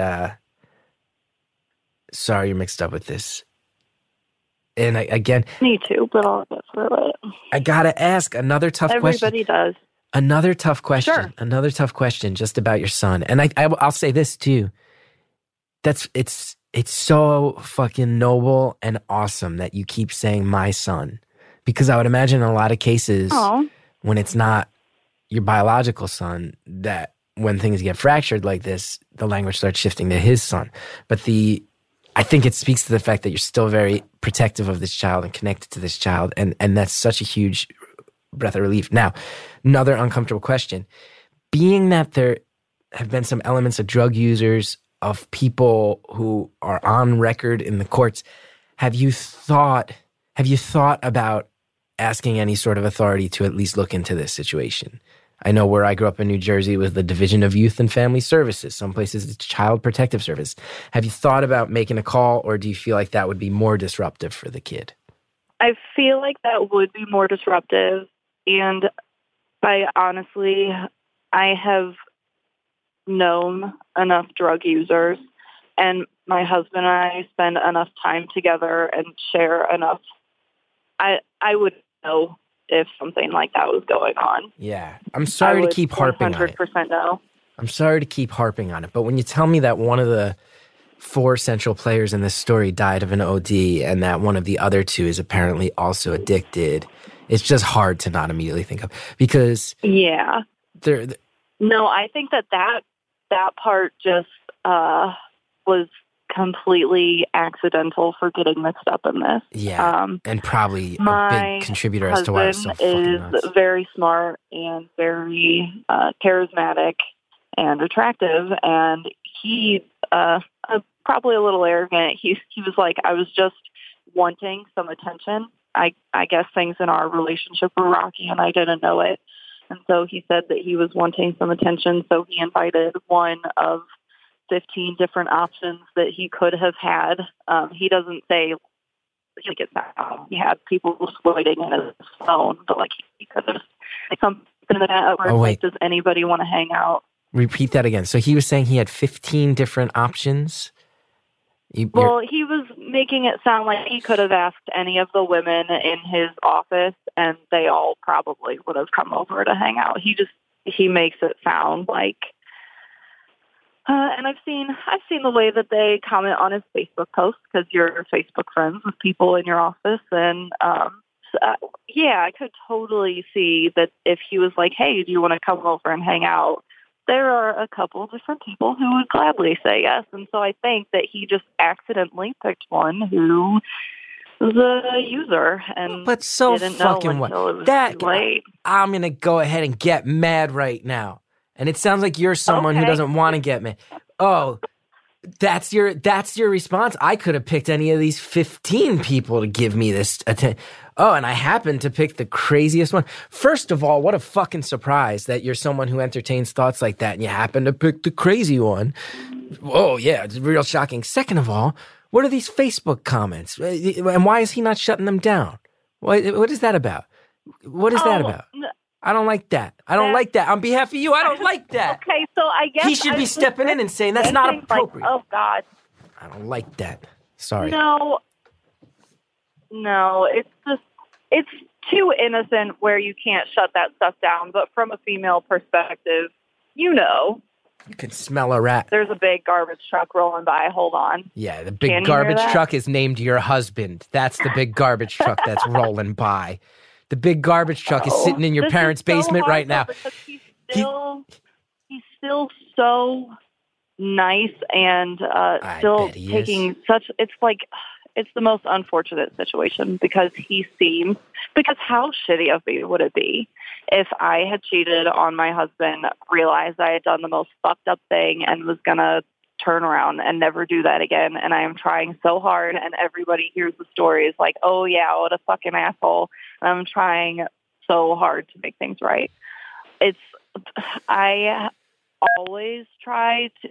sorry you're mixed up with this. And again... Me too, but I'll get through it. I got to ask another tough question. Everybody does. Another tough question. Sure. Another tough question just about your son. And I'll say this too. It's so fucking noble and awesome that you keep saying my son. Because I would imagine in a lot of cases when it's not your biological son, that when things get fractured like this, the language starts shifting to his son. But I think it speaks to the fact that you're still very protective of this child and connected to this child. And that's such a huge breath of relief. Now, another uncomfortable question. Being that there have been some elements of drug users, of people who are on record in the courts, have you thought about asking any sort of authority to at least look into this situation? I know where I grew up in New Jersey was the Division of Youth and Family Services. Some places it's Child Protective Service. Have you thought about making a call, or do you feel like that would be more disruptive for the kid? I feel like that would be more disruptive. And I have known enough drug users, and my husband and I spend enough time together and share enough. I would know if something like that was going on. Yeah. I'm sorry to keep harping on it. 100% no. I'm sorry to keep harping on it, but when you tell me that one of the 4 central players in this story died of an OD and that one of the other 2 is apparently also addicted, it's just hard to not immediately think of, because no, I think that part just was completely accidental for getting mixed up in this. Yeah, and probably a big contributor as to why it's so fucking nuts. Is very smart and very charismatic and attractive, and he probably a little arrogant. He was like, I was just wanting some attention. I guess things in our relationship were rocky and I didn't know it. And so he said that he was wanting some attention, so he invited one of 15 different options that he could have had. He doesn't say he gets out. He had people waiting in his phone, but like he could have something that where like, does anybody want to hang out? Repeat that again. So he was saying he had 15 different options? He was making it sound like he could have asked any of the women in his office, and they all probably would have come over to hang out. He makes it sound like, and I've seen the way that they comment on his Facebook posts, because you're Facebook friends with people in your office, and I could totally see that if he was like, hey, do you want to come over and hang out? There are a couple different people who would gladly say yes. And so I think that he just accidentally picked one who was a user and but so didn't fucking know until it was that too late. I'm going to go ahead and get mad right now. And it sounds like you're someone who doesn't want to get mad. Oh, that's your response? I could have picked any of these 15 people to give me this attention. Oh, and I happened to pick the craziest one. First of all, what a fucking surprise that you're someone who entertains thoughts like that and you happen to pick the crazy one. Oh, yeah, it's real shocking. Second of all, what are these Facebook comments? And why is he not shutting them down? What is that about? What is that about? I don't like that. I don't like that. On behalf of you, I don't like that. Okay, so I guess he should be stepping in and saying that's not appropriate. Like, oh, God. I don't like that. Sorry. No, it's too innocent where you can't shut that stuff down. But from a female perspective, you can smell a rat. There's a big garbage truck rolling by. Hold on. Yeah, the big garbage truck is named your husband. That's the big garbage truck that's rolling by. The big garbage truck is sitting in your parents' basement right now. He's still so nice and still taking such. It's the most unfortunate situation because how shitty of me would it be if I had cheated on my husband, realized I had done the most fucked up thing and was going to turn around and never do that again. And I am trying so hard and everybody hears the stories like, oh yeah, what a fucking asshole. And I'm trying so hard to make things right. I always try to,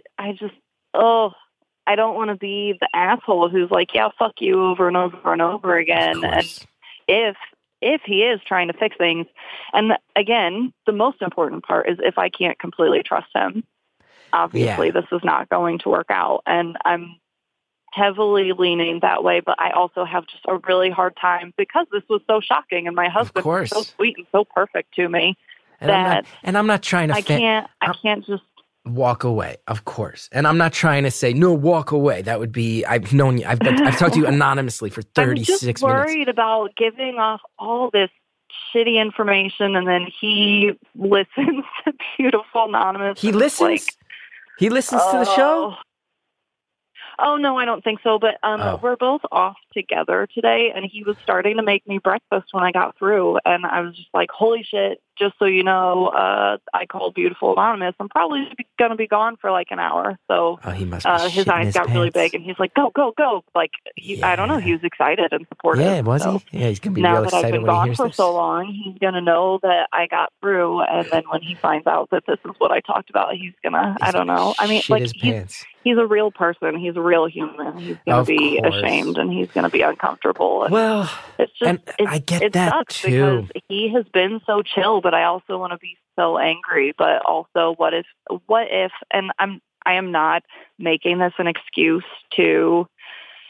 I don't want to be the asshole who's like, yeah, fuck you over and over and over again. And if he is trying to fix things, and again, the most important part is if I can't completely trust him, obviously this is not going to work out. And I'm heavily leaning that way, but I also have just a really hard time because this was so shocking and my husband was so sweet and so perfect to me I'm not trying to... I can't just... Walk away, of course. And I'm not trying to say, no, walk away. That would be, I've known you, I've talked to you anonymously for 36 minutes. I'm just worried about giving off all this shitty information and then he listens to Beautiful Anonymous. He listens? He listens to the show? Oh, no, I don't think so. But we're both off together today, and he was starting to make me breakfast when I got through. And I was just like, holy shit, just so you know, I called Beautiful Anonymous. I'm probably going to be gone for like an hour. So he must be his eyes got really big, and he's like, go, go, go. Like, I don't know, he was excited and supportive. Yeah, was he? Yeah, he's going to be real excited when he hears this. Now that I've been gone for so long, he's going to know that I got through. And then when he finds out that this is what I talked about, he's going to, I don't know. I mean, like, he's a real person. He's a real human. He's going to be ashamed and he's going to be uncomfortable. And well, it's just, I get that too. Because he has been so chill, but I also want to be so angry. But also, what if? And I am not making this an excuse to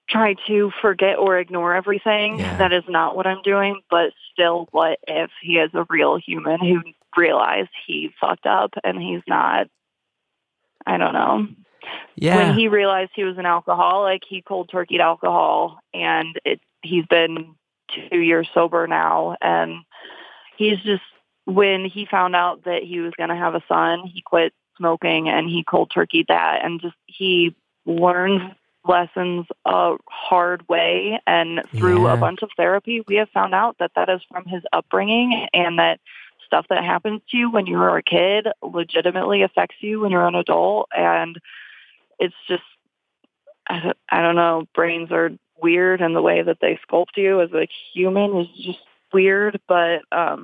try to forget or ignore everything. Yeah. That is not what I'm doing. But still, what if he is a real human who realized he fucked up and he's not, I don't know. Yeah. When he realized he was an alcoholic, he cold turkeyed alcohol, and he's been 2 years sober now. And he's just, when he found out that he was going to have a son, he quit smoking and he cold turkeyed that, and just he learned lessons a hard way. And through a bunch of therapy, we have found out that that is from his upbringing, and that stuff that happens to you when you were a kid legitimately affects you when you're an adult. And it's just, I don't know, brains are weird, and the way that they sculpt you as a human is just weird. But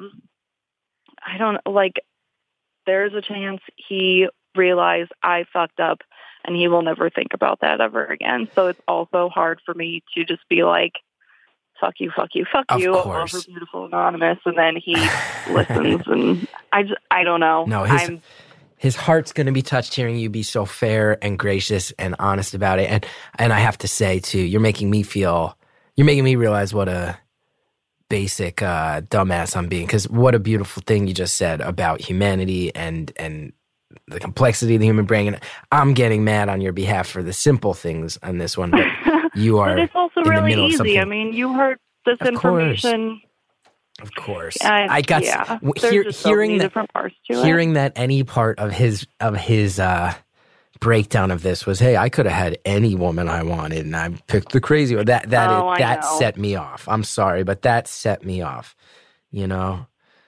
I don't, like, there's a chance he realized I fucked up, and he will never think about that ever again. So it's also hard for me to just be like, fuck you, fuck you, fuck you, over Beautiful Anonymous, and then he listens, and I don't know. No, his heart's going to be touched hearing you be so fair and gracious and honest about it. And I have to say, too, you're making me realize what a basic dumbass I'm being, because what a beautiful thing you just said about humanity and the complexity of the human brain. And I'm getting mad on your behalf for the simple things on this one, but you are. But it's also really easy. I mean, you heard this information. Of course, I got hearing that. Different parts to hearing it. that any part of his breakdown of this was, hey, I could have had any woman I wanted, and I picked the crazy one. That set me off. I'm sorry, but that set me off. You know.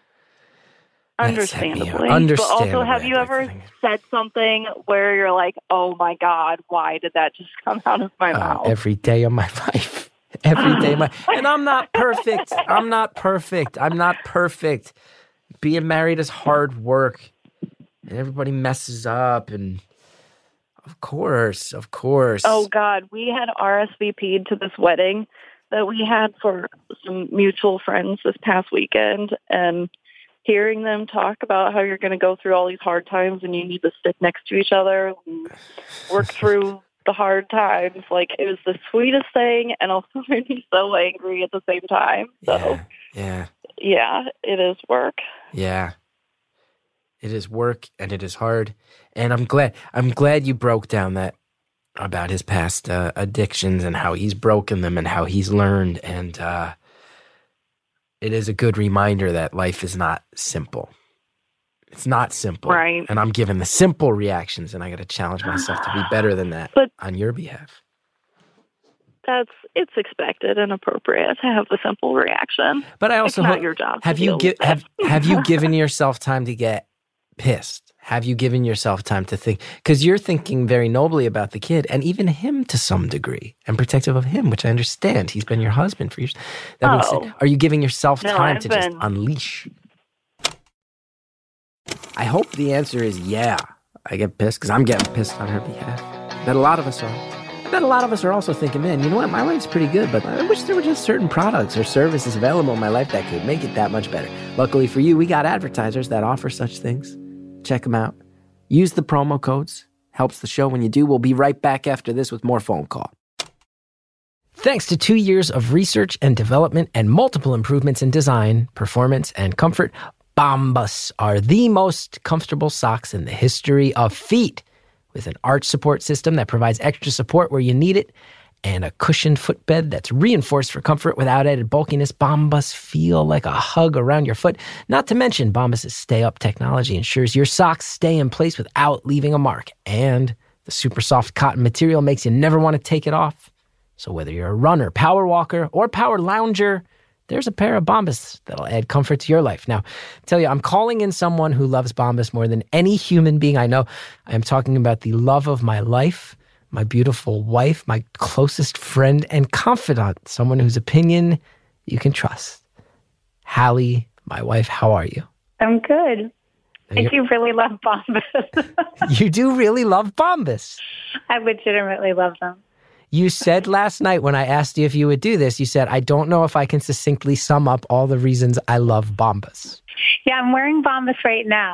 Understandably. But also, have you ever said something where you're like, oh my God, why did that just come out of my mouth? Every day of my life. Every day of my and I'm not perfect. I'm not perfect. Being married is hard work. And everybody messes up, and of course. Oh God, we had RSVP'd to this wedding that we had for some mutual friends this past weekend, and hearing them talk about how you're going to go through all these hard times and you need to stick next to each other and work through the hard times. Like, it was the sweetest thing, and also made me so angry at the same time. So, yeah, it is work. Yeah, it is work, and it is hard. And I'm glad you broke down that about his past addictions and how he's broken them and how he's learned. And it is a good reminder that life is not simple. It's not simple. Right. And I'm giving the simple reactions, and I got to challenge myself to be better than that on your behalf. It's expected and appropriate to have the simple reaction. But I also it's not your job. Have you given yourself time to get pissed? Have you given yourself time to think? Because you're thinking very nobly about the kid and even him to some degree, and protective of him, which I understand. He's been your husband for years. That being said, are you giving yourself time to just unleash? I hope the answer is yeah. I get pissed because I'm getting pissed on her behalf. That a lot of us are. That a lot of us are also thinking, man, you know what? My life's pretty good, but I wish there were just certain products or services available in my life that could make it that much better. Luckily for you, we got advertisers that offer such things. Check them out. Use the promo codes. Helps the show when you do. We'll be right back after this with more phone call. Thanks to 2 years of research and development and multiple improvements in design, performance, and comfort, Bombas are the most comfortable socks in the history of feet. With an arch support system that provides extra support where you need it, and a cushioned footbed that's reinforced for comfort without added bulkiness, Bombas feel like a hug around your foot. Not to mention, Bombas' stay-up technology ensures your socks stay in place without leaving a mark. And the super soft cotton material makes you never want to take it off. So whether you're a runner, power walker, or power lounger, there's a pair of Bombas that'll add comfort to your life. Now, I tell you, I'm calling in someone who loves Bombas more than any human being I know. I am talking about the love of my life, my beautiful wife, my closest friend and confidant, someone whose opinion you can trust. Hallie, my wife, how are you? I'm good. I do really love Bombas. You do really love Bombas? I legitimately love them. You said last night when I asked you if you would do this, you said, I don't know if I can succinctly sum up all the reasons I love Bombas. Yeah, I'm wearing Bombas right now.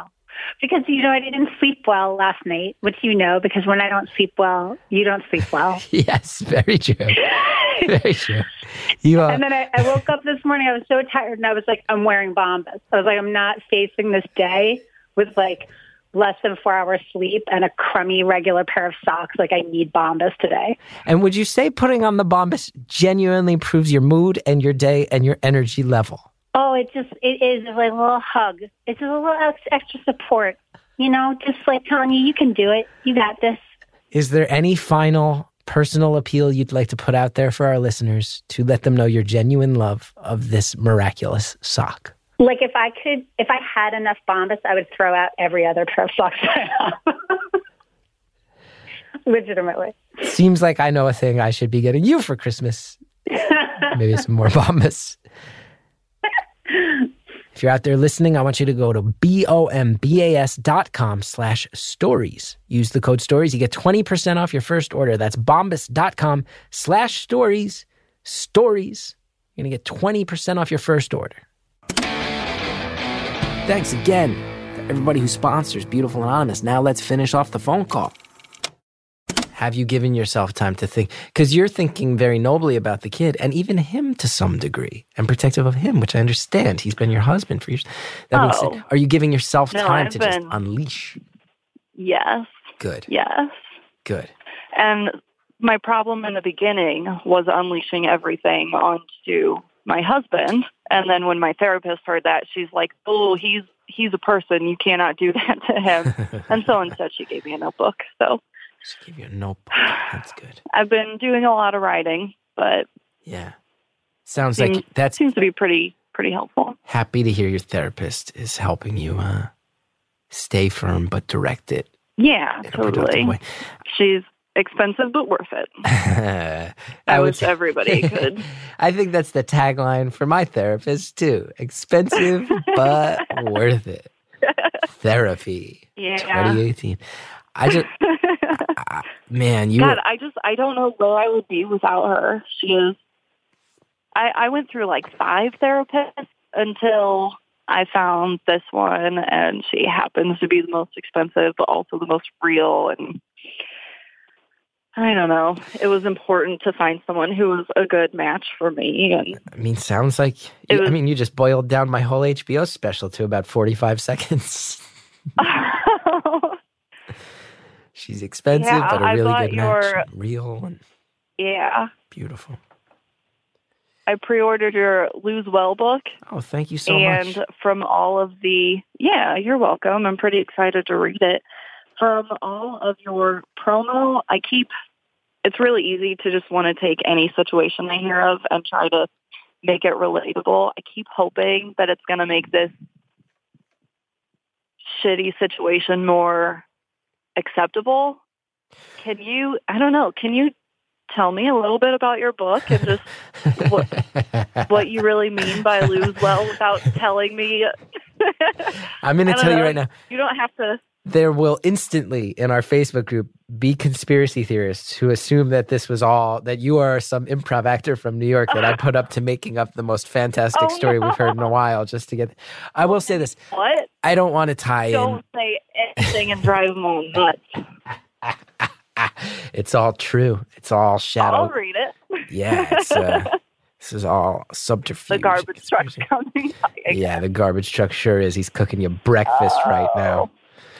Because, I didn't sleep well last night, which because when I don't sleep well, you don't sleep well. Yes, very true. Very true. And then I woke up this morning, I was so tired, and I was like, I'm wearing Bombas. I was like, I'm not facing this day with less than 4 hours sleep and a crummy regular pair of socks. I need Bombas today. And would you say putting on the Bombas genuinely improves your mood and your day and your energy level? Oh, it is a little hug. It's just a little extra support, just telling you can do it. You got this. Is there any final personal appeal you'd like to put out there for our listeners to let them know your genuine love of this miraculous sock? If I had enough Bombas, I would throw out every other pair of socks I have. Legitimately. Seems like I know a thing I should be getting you for Christmas. Maybe some more Bombas. If you're out there listening, I want you to go to bombas.com/stories. Use the code STORIES. You get 20% off your first order. That's bombas.com/stories. Stories. You're going to get 20% off your first order. Thanks again to everybody who sponsors Beautiful Anonymous. Now let's finish off the phone call. Have you given yourself time to think? Because you're thinking very nobly about the kid and even him to some degree and protective of him, which I understand. He's been your husband for years. That being said, are you giving yourself time to just unleash? Yes. Good. Yes. Good. And my problem in the beginning was unleashing everything onto my husband. And then when my therapist heard that, she's like, oh, he's a person. You cannot do that to him. And so instead she gave me a notebook. So. Just give you a notebook. That's good. I've been doing a lot of writing, but yeah, sounds like that seems to be pretty helpful. Happy to hear your therapist is helping you stay firm but direct it. Yeah, totally. She's expensive but worth it. I wish everybody could. I think that's the tagline for my therapist too. Expensive but worth it. Therapy. Yeah. 2018. I don't know where I would be without her. I went through 5 therapists until I found this one, and she happens to be the most expensive, but also the most real. And I don't know. It was important to find someone who was a good match for me. And sounds like, you just boiled down my whole HBO special to about 45 seconds. She's expensive, but a really good match. Real and beautiful. I pre-ordered your Lose Well book. Oh, thank you so much. And from all of you're welcome. I'm pretty excited to read it. From all of your promo, it's really easy to just want to take any situation I hear of and try to make it relatable. I keep hoping that it's going to make this shitty situation more acceptable. Can you tell me a little bit about your book and just what you really mean by lose well without telling me? I'm going to tell you right now. You don't have to. There will instantly in our Facebook group be conspiracy theorists who assume that this was all, that you are some improv actor from New York that I put up to making up the most fantastic story we've heard in a while just to get. I will say this. What? I don't want to tie Don't say anything and drive them all nuts. It's all true. It's all shadow. I'll read it. Yeah, this is all subterfuge. The garbage truck's coming. Yeah, the garbage truck sure is. He's cooking you breakfast right now.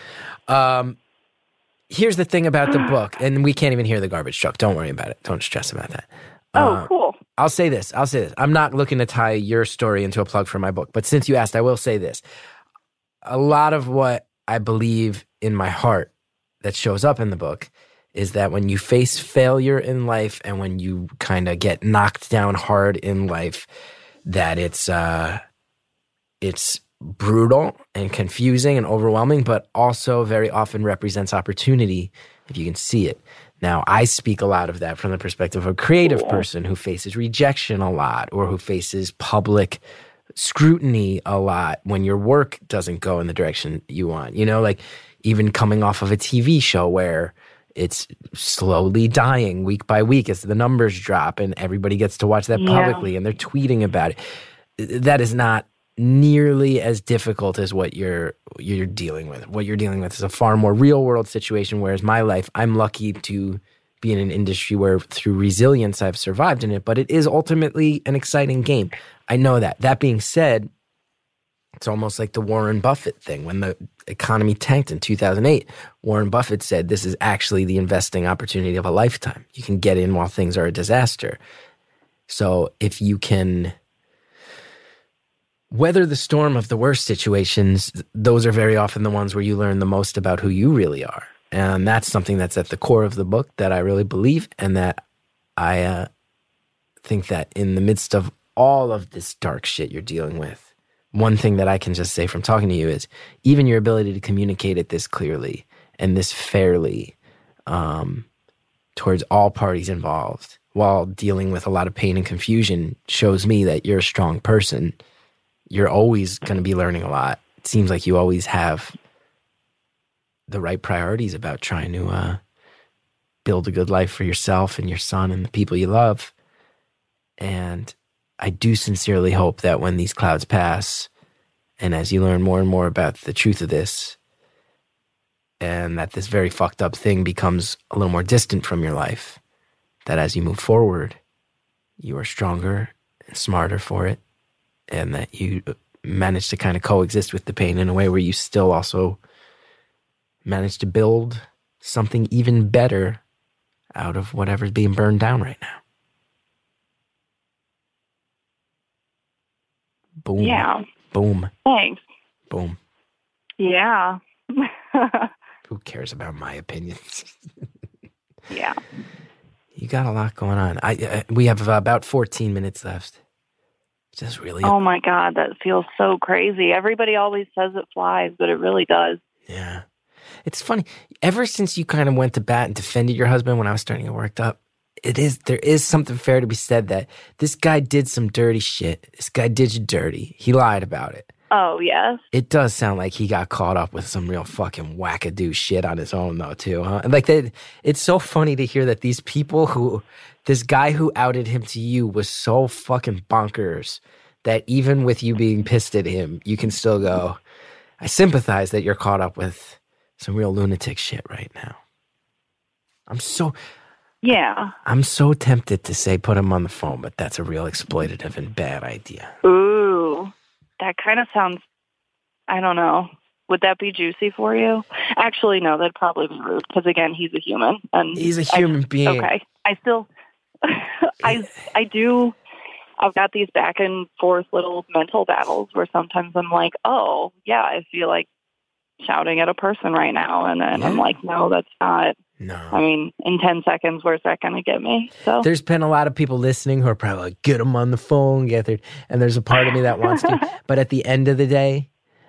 Here's the thing about the book, and we can't even hear the garbage truck. Don't worry about it. Don't stress about that. Cool. I'll say this. I'm not looking to tie your story into a plug for my book, but since you asked, I will say this. A lot of what I believe in my heart that shows up in the book is that when you face failure in life and when you kind of get knocked down hard in life, that it's brutal and confusing and overwhelming, but also very often represents opportunity if you can see it. Now, I speak a lot of that from the perspective of a creative person who faces rejection a lot or who faces public scrutiny a lot when your work doesn't go in the direction you want. Even coming off of a TV show where it's slowly dying week by week as the numbers drop and everybody gets to watch that publicly and they're tweeting about it. That is not nearly as difficult as what you're dealing with. What you're dealing with is a far more real world situation, whereas my life, I'm lucky to be in an industry where through resilience I've survived in it, but it is ultimately an exciting game. I know that. That being said, it's almost like the Warren Buffett thing. When the economy tanked in 2008, Warren Buffett said this is actually the investing opportunity of a lifetime. You can get in while things are a disaster. So if you can weather the storm of the worst situations, those are very often the ones where you learn the most about who you really are. And that's something that's at the core of the book that I really believe, and that I think that in the midst of all of this dark shit you're dealing with, one thing that I can just say from talking to you is even your ability to communicate it this clearly and this fairly towards all parties involved while dealing with a lot of pain and confusion shows me that you're a strong person. You're always going to be learning a lot. It seems like you always have the right priorities about trying to build a good life for yourself and your son and the people you love. And I do sincerely hope that when these clouds pass, and as you learn more and more about the truth of this, and that this very fucked up thing becomes a little more distant from your life, that as you move forward, you are stronger and smarter for it, and that you manage to kind of coexist with the pain in a way where you still also manage to build something even better out of whatever's being burned down right now. Boom. Yeah. Boom. Thanks. Boom. Yeah. Who cares about my opinions? Yeah. You got a lot going on. We have about 14 minutes left. Just really. Oh my God, that feels so crazy. Everybody always says it flies, but it really does. Yeah. It's funny. Ever since you kind of went to bat and defended your husband when I was starting to get worked up, there is something fair to be said that this guy did some dirty shit. This guy did you dirty. He lied about it. Oh, yes. It does sound like he got caught up with some real fucking wackadoo shit on his own, though, too, huh? And it's so funny to hear that these people this guy who outed him to you was so fucking bonkers that even with you being pissed at him, you can still go, I sympathize that you're caught up with some real lunatic shit right now. I'm so tempted to say put him on the phone, but that's a real exploitative and bad idea. Ooh, that kind of sounds, I don't know. Would that be juicy for you? Actually, no, that'd probably be rude because, again, he's a human. And he's a human being. Okay. I still, I do, I've got these back and forth little mental battles where sometimes I'm like, oh, yeah, I feel like shouting at a person right now. And then I'm like, no, that's not. No. I mean, in 10 seconds, where's that going to get me? So there's been a lot of people listening who are probably like, get them on the phone, and there's a part of me that wants to. But at the end of the day,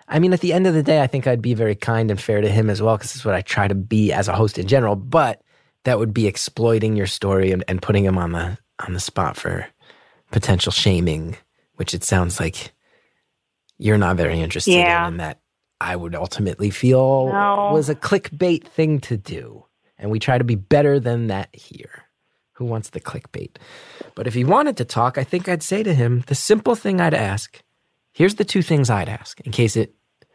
I think I'd be very kind and fair to him as well, because it's what I try to be as a host in general. But that would be exploiting your story and putting him on the spot for potential shaming, which it sounds like you're not very interested in, and that I would ultimately feel was a clickbait thing to do. And we try to be better than that here. Who wants the clickbait? But if he wanted to talk, I think I'd say to him, the simple thing I'd ask, here's the two things I'd ask in case it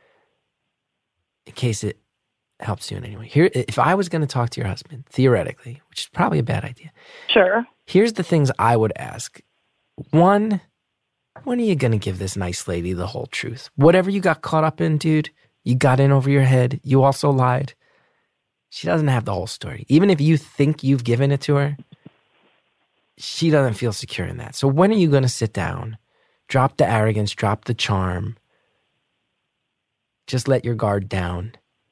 helps you in any way. Here, if I was going to talk to your husband, theoretically, which is probably a bad idea. Sure. Here's the things I would ask. One, when are you going to give this nice lady the whole truth? Whatever you got caught up in, dude, you got in over your head. You also lied. She doesn't have the whole story. Even if you think you've given it to her, she doesn't feel secure in that. So when are you going to sit down, drop the arrogance, drop the charm, just let your guard down,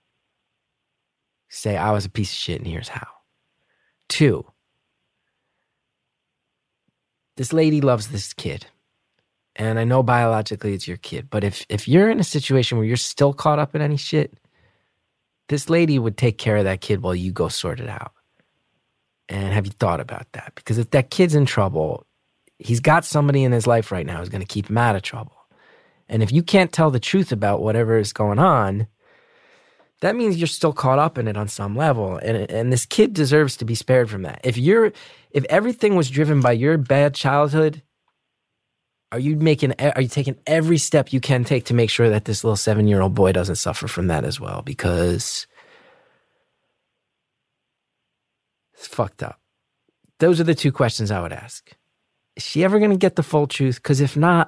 say, I was a piece of shit and here's how. 2, this lady loves this kid. And I know biologically it's your kid, but if you're in a situation where you're still caught up in any shit, this lady would take care of that kid while you go sort it out. And have you thought about that? Because if that kid's in trouble, he's got somebody in his life right now who's going to keep him out of trouble. And if you can't tell the truth about whatever is going on, that means you're still caught up in it on some level. And this kid deserves to be spared from that. If everything was driven by your bad childhood, Are you taking every step you can take to make sure that this little 7-year-old boy doesn't suffer from that as well? Because it's fucked up. Those are the two questions I would ask. Is she ever going to get the full truth? Because if not,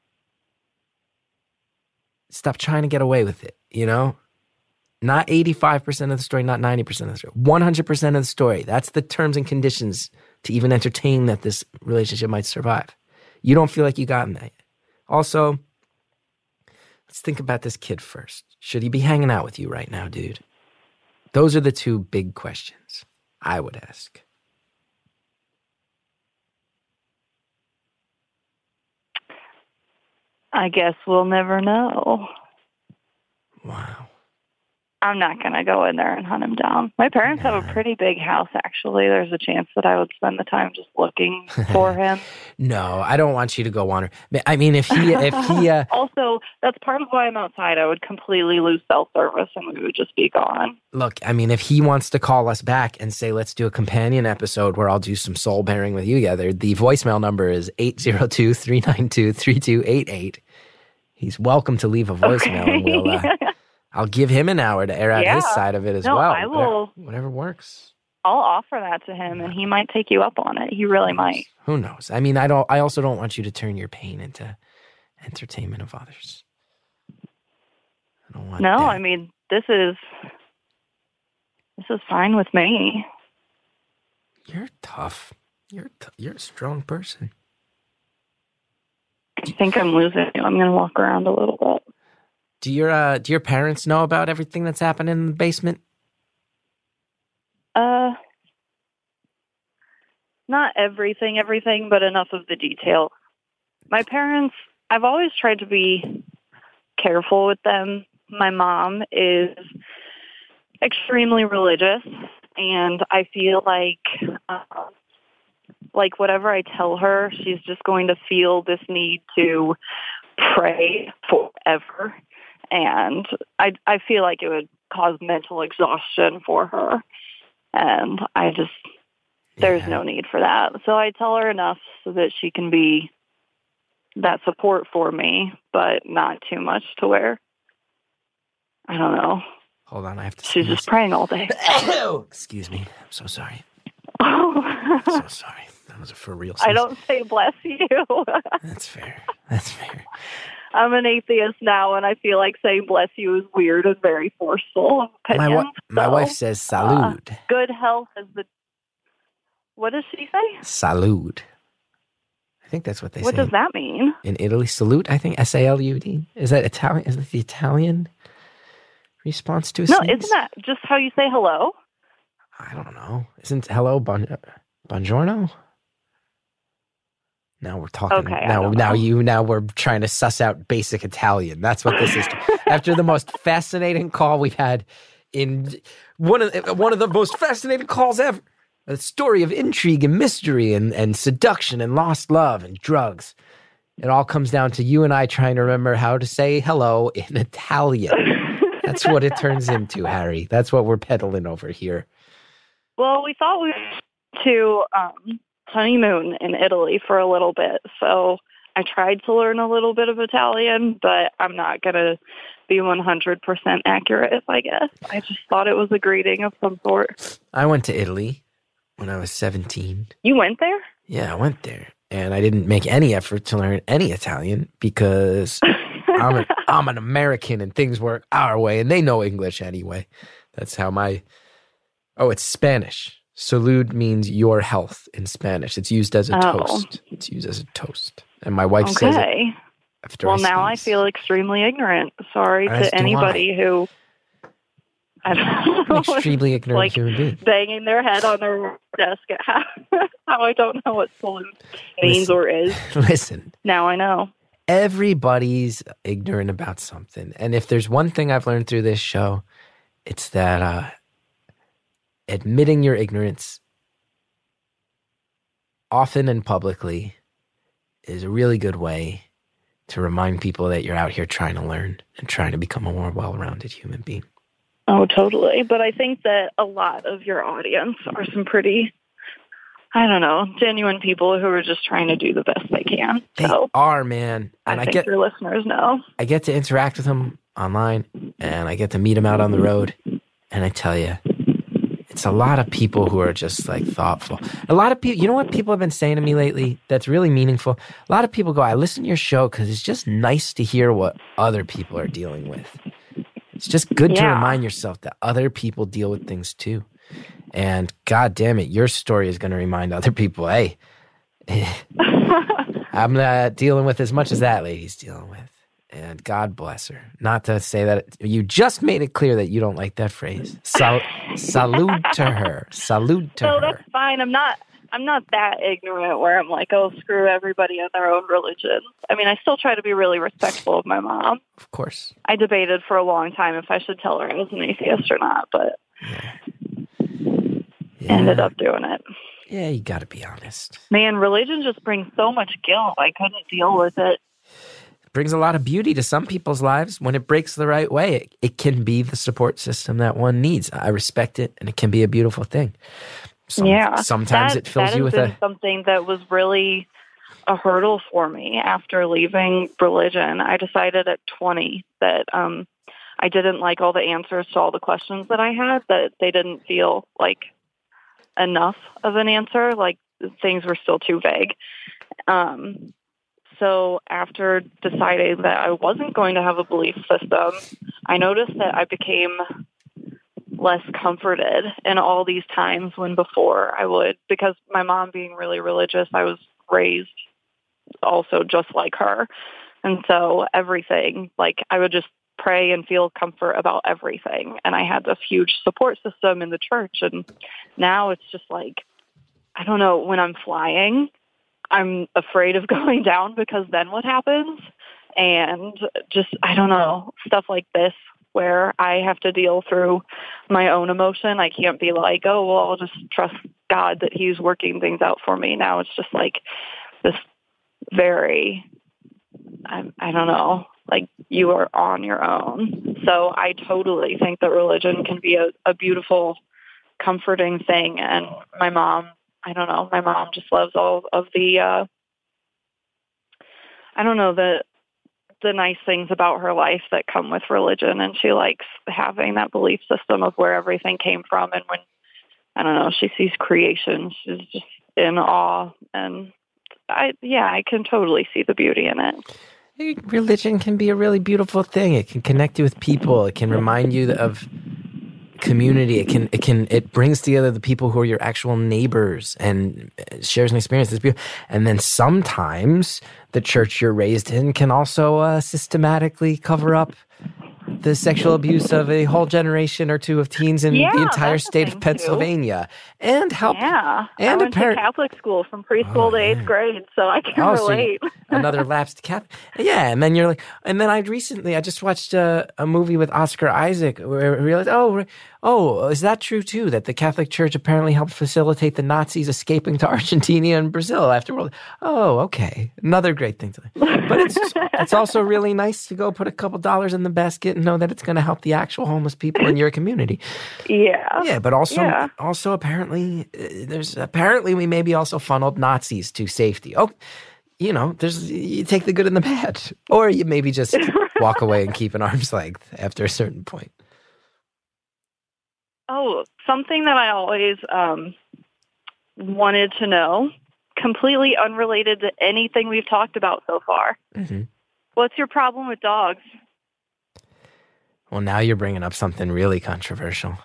stop trying to get away with it, you know? Not 85% of the story, not 90% of the story. 100% of the story. That's the terms and conditions to even entertain that this relationship might survive. You don't feel like you gotten that yet. Also, let's think about this kid first. Should he be hanging out with you right now, dude? Those are the two big questions I would ask. I guess we'll never know. Wow. I'm not going to go in there and hunt him down. My parents have a pretty big house, actually. There's a chance that I would spend the time just looking for him. No, I don't want you to go wander. I mean, if he Also, that's part of why I'm outside. I would completely lose cell service and we would just be gone. Look, I mean, if he wants to call us back and say, let's do a companion episode where I'll do some soul bearing with you together, the voicemail number is 802-392-3288. He's welcome to leave a voicemail, okay. And we'll... I'll give him an hour to air out his side of it as well. I will. Whatever works. I'll offer that to him, and he might take you up on it. He really might. Who knows? I mean, I also don't want you to turn your pain into entertainment of others. I don't want that. I mean, this is fine with me. You're tough. You're a strong person. I think I'm losing you. I'm going to walk around a little bit. Do your parents know about everything that's happening in the basement? Not everything, but enough of the detail. My parents, I've always tried to be careful with them. My mom is extremely religious, and I feel like whatever I tell her, she's just going to feel this need to pray forever. And I feel like it would cause mental exhaustion for her. And there's no need for that. So I tell her enough so that she can be that support for me, but not too much to where, I don't know. Hold on, I have to... She's just praying all day. Excuse me. I'm so sorry. I'm so sorry. That was a for real sense. I don't say bless you. That's fair. I'm an atheist now, and I feel like saying bless you is weird and very forceful. My wife says salud. Good health is the... What does she say? Salud. I think that's what they say. What does that mean? In Italy, salute, I think, S-A-L-U-D. Is that Italian? Is that the Italian response to a sneeze? No, isn't that just how you say hello? I don't know. Isn't hello buongiorno? Now we're talking. Okay, now we're trying to suss out basic Italian. That's what this is. After the most fascinating call we've had in one of the most fascinating calls ever, a story of intrigue and mystery and seduction and lost love and drugs. It all comes down to you and I trying to remember how to say hello in Italian. That's what it turns into, Harry. That's what we're peddling over here. Well, we thought we were to honeymoon in Italy for a little bit, so I tried to learn a little bit of Italian, but I'm not going to be 100% accurate, I guess. I just thought it was a greeting of some sort. I went to Italy when I was 17. You went there? Yeah, I went there, and I didn't make any effort to learn any Italian because I'm an American and things work our way, and they know English anyway. That's how it's Spanish. Salud means your health in Spanish. It's used as a toast. It's used as a toast. And my wife says it after I now I feel extremely ignorant. Sorry to anybody who... I don't know. I'm extremely ignorant human being. Banging their head on their desk at how I don't know what salud means or is. Listen. Now I know. Everybody's ignorant about something. And if there's one thing I've learned through this show, it's that admitting your ignorance often and publicly is a really good way to remind people that you're out here trying to learn and trying to become a more well-rounded human being. Oh, totally. But I think that a lot of your audience are some pretty I don't know, genuine people who are just trying to do the best they can. They are, man. And I think your listeners know. I get to interact with them online, and I get to meet them out on the road. And I tell you, it's a lot of people who are just like thoughtful. A lot of people, you know what people have been saying to me lately that's really meaningful? A lot of people go, I listen to your show because it's just nice to hear what other people are dealing with. It's just good to remind yourself that other people deal with things too. And God damn it, your story is going to remind other people, hey, I'm not dealing with as much as that lady's dealing with. And God bless her. Not to say that you just made it clear that you don't like that phrase. Salute to her. Salute to her. No, that's fine. I'm not that ignorant where I'm like, oh, screw everybody and their own religion. I mean, I still try to be really respectful of my mom. Of course. I debated for a long time if I should tell her I was an atheist or not, but ended up doing it. Yeah, you got to be honest. Man, religion just brings so much guilt. I couldn't deal with it. Brings a lot of beauty to some people's lives. When it breaks the right way, it can be the support system that one needs. I respect it, and it can be a beautiful thing. Sometimes it fills you with something that was really a hurdle for me after leaving religion. I decided at 20 that I didn't like all the answers to all the questions that I had, that they didn't feel like enough of an answer, like things were still too vague. So after deciding that I wasn't going to have a belief system, I noticed that I became less comforted in all these times when before I would, because my mom being really religious, I was raised also just like her. And so everything, like I would just pray and feel comfort about everything. And I had a huge support system in the church. And now it's just like, I don't know, when I'm flying, I'm afraid of going down because then what happens? And just, I don't know, stuff like this where I have to deal through my own emotion. I can't be like, oh, well, I'll just trust God that he's working things out for me. Now it's just like this very, I don't know, like you are on your own. So I totally think that religion can be a beautiful, comforting thing. And my mom, I don't know, my mom just loves all of the, I don't know, the nice things about her life that come with religion. And she likes having that belief system of where everything came from. And when, I don't know, she sees creation, she's just in awe. And I can totally see the beauty in it. Religion can be a really beautiful thing. It can connect you with people. It can remind you of community. It brings together the people who are your actual neighbors and shares an experience that's beautiful. And then sometimes the church you're raised in can also systematically cover up the sexual abuse of a whole generation or two of teens in the entire state of Pennsylvania, and help. Yeah, and I went to Catholic school from preschool to 8th grade, so I can relate. So another lapsed Catholic. Yeah, and then you're like, and then I just watched a movie with Oscar Isaac where I realized, is that true too? That the Catholic Church apparently helped facilitate the Nazis escaping to Argentina and Brazil after World. Oh, okay, another great thing to. But it's also really nice to go put a couple dollars in the basket and know that it's going to help the actual homeless people in your community. Yeah. But also apparently we maybe also funneled Nazis to safety. Oh, you take the good and the bad, or you maybe just walk away and keep an arm's length after a certain point. Oh, something that I always wanted to know, completely unrelated to anything we've talked about so far. Mm-hmm. What's your problem with dogs? Well, now you're bringing up something really controversial.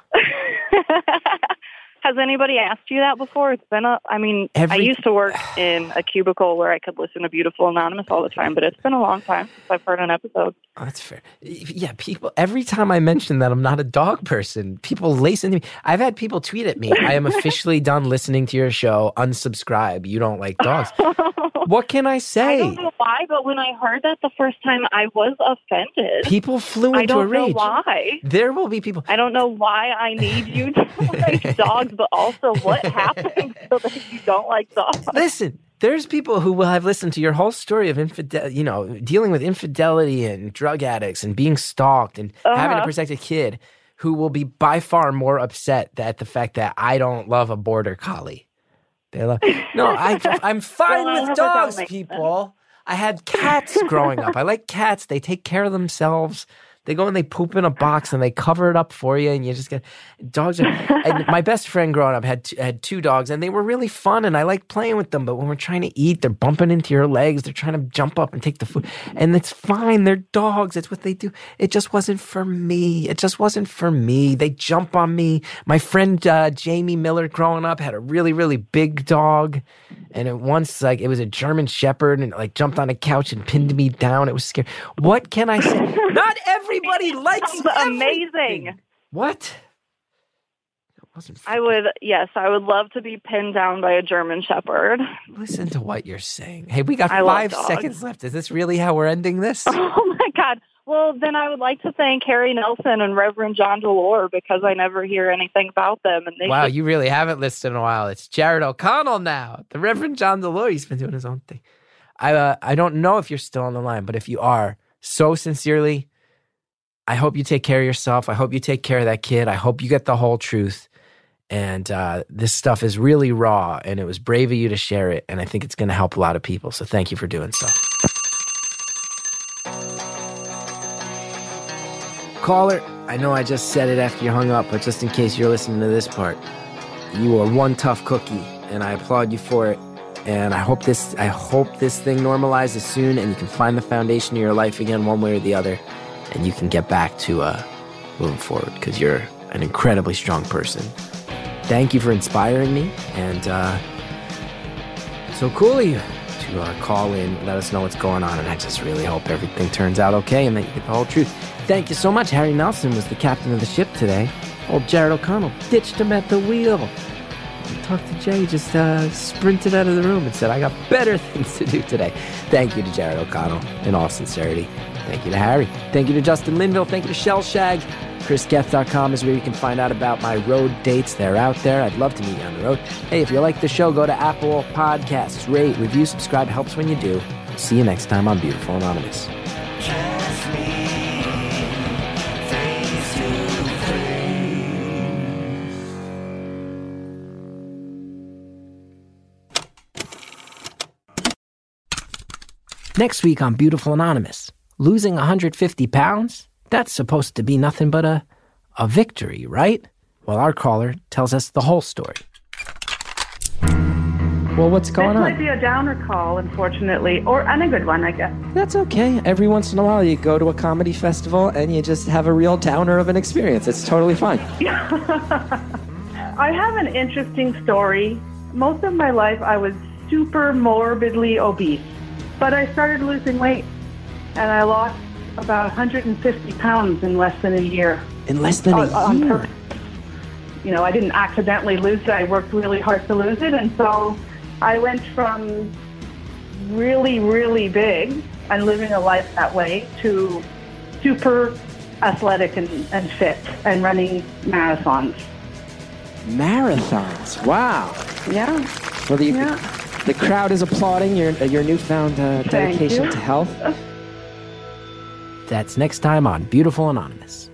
Has anybody asked you that before? It's been I used to work in a cubicle where I could listen to Beautiful Anonymous all the time, but it's been a long time since I've heard an episode. Oh, that's fair. Yeah, people, every time I mention that I'm not a dog person, people lace into me. I've had people tweet at me, I am officially done listening to your show, unsubscribe, you don't like dogs. What can I say? I don't know why, but when I heard that the first time, I was offended. People flew into a rage. I don't know why. There will be people. I don't know why I need you to like dogs, but also what happened so that you don't like dogs. Listen, there's people who will have listened to your whole story of dealing with infidelity and drug addicts and being stalked and having to protect a kid, who will be by far more upset at the fact that I don't love a border collie. They love. No, I'm fine with dogs, people. I had cats growing up. I like cats. They take care of themselves. They go and they poop in a box and they cover it up for you, and you just get dogs. And my best friend growing up had two dogs, and they were really fun, and I liked playing with them. But when we're trying to eat, they're bumping into your legs. They're trying to jump up and take the food, and it's fine. They're dogs. It's what they do. It just wasn't for me. They jump on me. My friend Jamie Miller growing up had a really, really big dog, and it was a German Shepherd, and it like jumped on a couch and pinned me down. It was scary. What can I say? Not everybody likes amazing. What? I would love to be pinned down by a German Shepherd. Listen to what you're saying. Hey, we got 5 seconds left. Is this really how we're ending this? Oh my God. Well, then I would like to thank Harry Nelson and Reverend John DeLore because I never hear anything about them. And wow, you really haven't listened in a while. It's Jared O'Connell now. The Reverend John DeLore, he's been doing his own thing. I don't know if you're still on the line, but if you are, so sincerely, I hope you take care of yourself. I hope you take care of that kid. I hope you get the whole truth. And this stuff is really raw, and it was brave of you to share it, and I think it's going to help a lot of people. So thank you for doing so. Caller, I know I just said it after you hung up, but just in case you're listening to this part, you are one tough cookie, and I applaud you for it. And I hope this thing normalizes soon, and you can find the foundation of your life again, one way or the other, and you can get back to moving forward because you're an incredibly strong person. Thank you for inspiring me, and so cool of you to call in, let us know what's going on, and I just really hope everything turns out okay and that you get the whole truth. Thank you so much. Harry Nelson was the captain of the ship today. Old Jared O'Connell ditched him at the wheel. Talked to Jay, just sprinted out of the room and said, I got better things to do today. Thank you to Jared O'Connell, in all sincerity. Thank you to Harry. Thank you to Justin Linville. Thank you to Shellshag. ChrisGeth.com is where you can find out about my road dates. They're out there. I'd love to meet you on the road. Hey, if you like the show, go to Apple Podcasts. Rate, review, subscribe. Helps when you do. See you next time on Beautiful Anonymous. Next week on Beautiful Anonymous, losing 150 pounds? That's supposed to be nothing but a victory, right? Well, our caller tells us the whole story. Well, what's going on? This might be a downer call, unfortunately, and a good one, I guess. That's okay. Every once in a while, you go to a comedy festival and you just have a real downer of an experience. It's totally fine. I have an interesting story. Most of my life, I was super morbidly obese. But I started losing weight, and I lost about 150 pounds in less than a year. In less than a year? Purpose. You know, I didn't accidentally lose it. I worked really hard to lose it, and so I went from really, really big and living a life that way to super athletic and fit and running marathons. Marathons? Wow. Yeah. Well, the crowd is applauding your newfound dedication to health. That's next time on Beautiful Anonymous.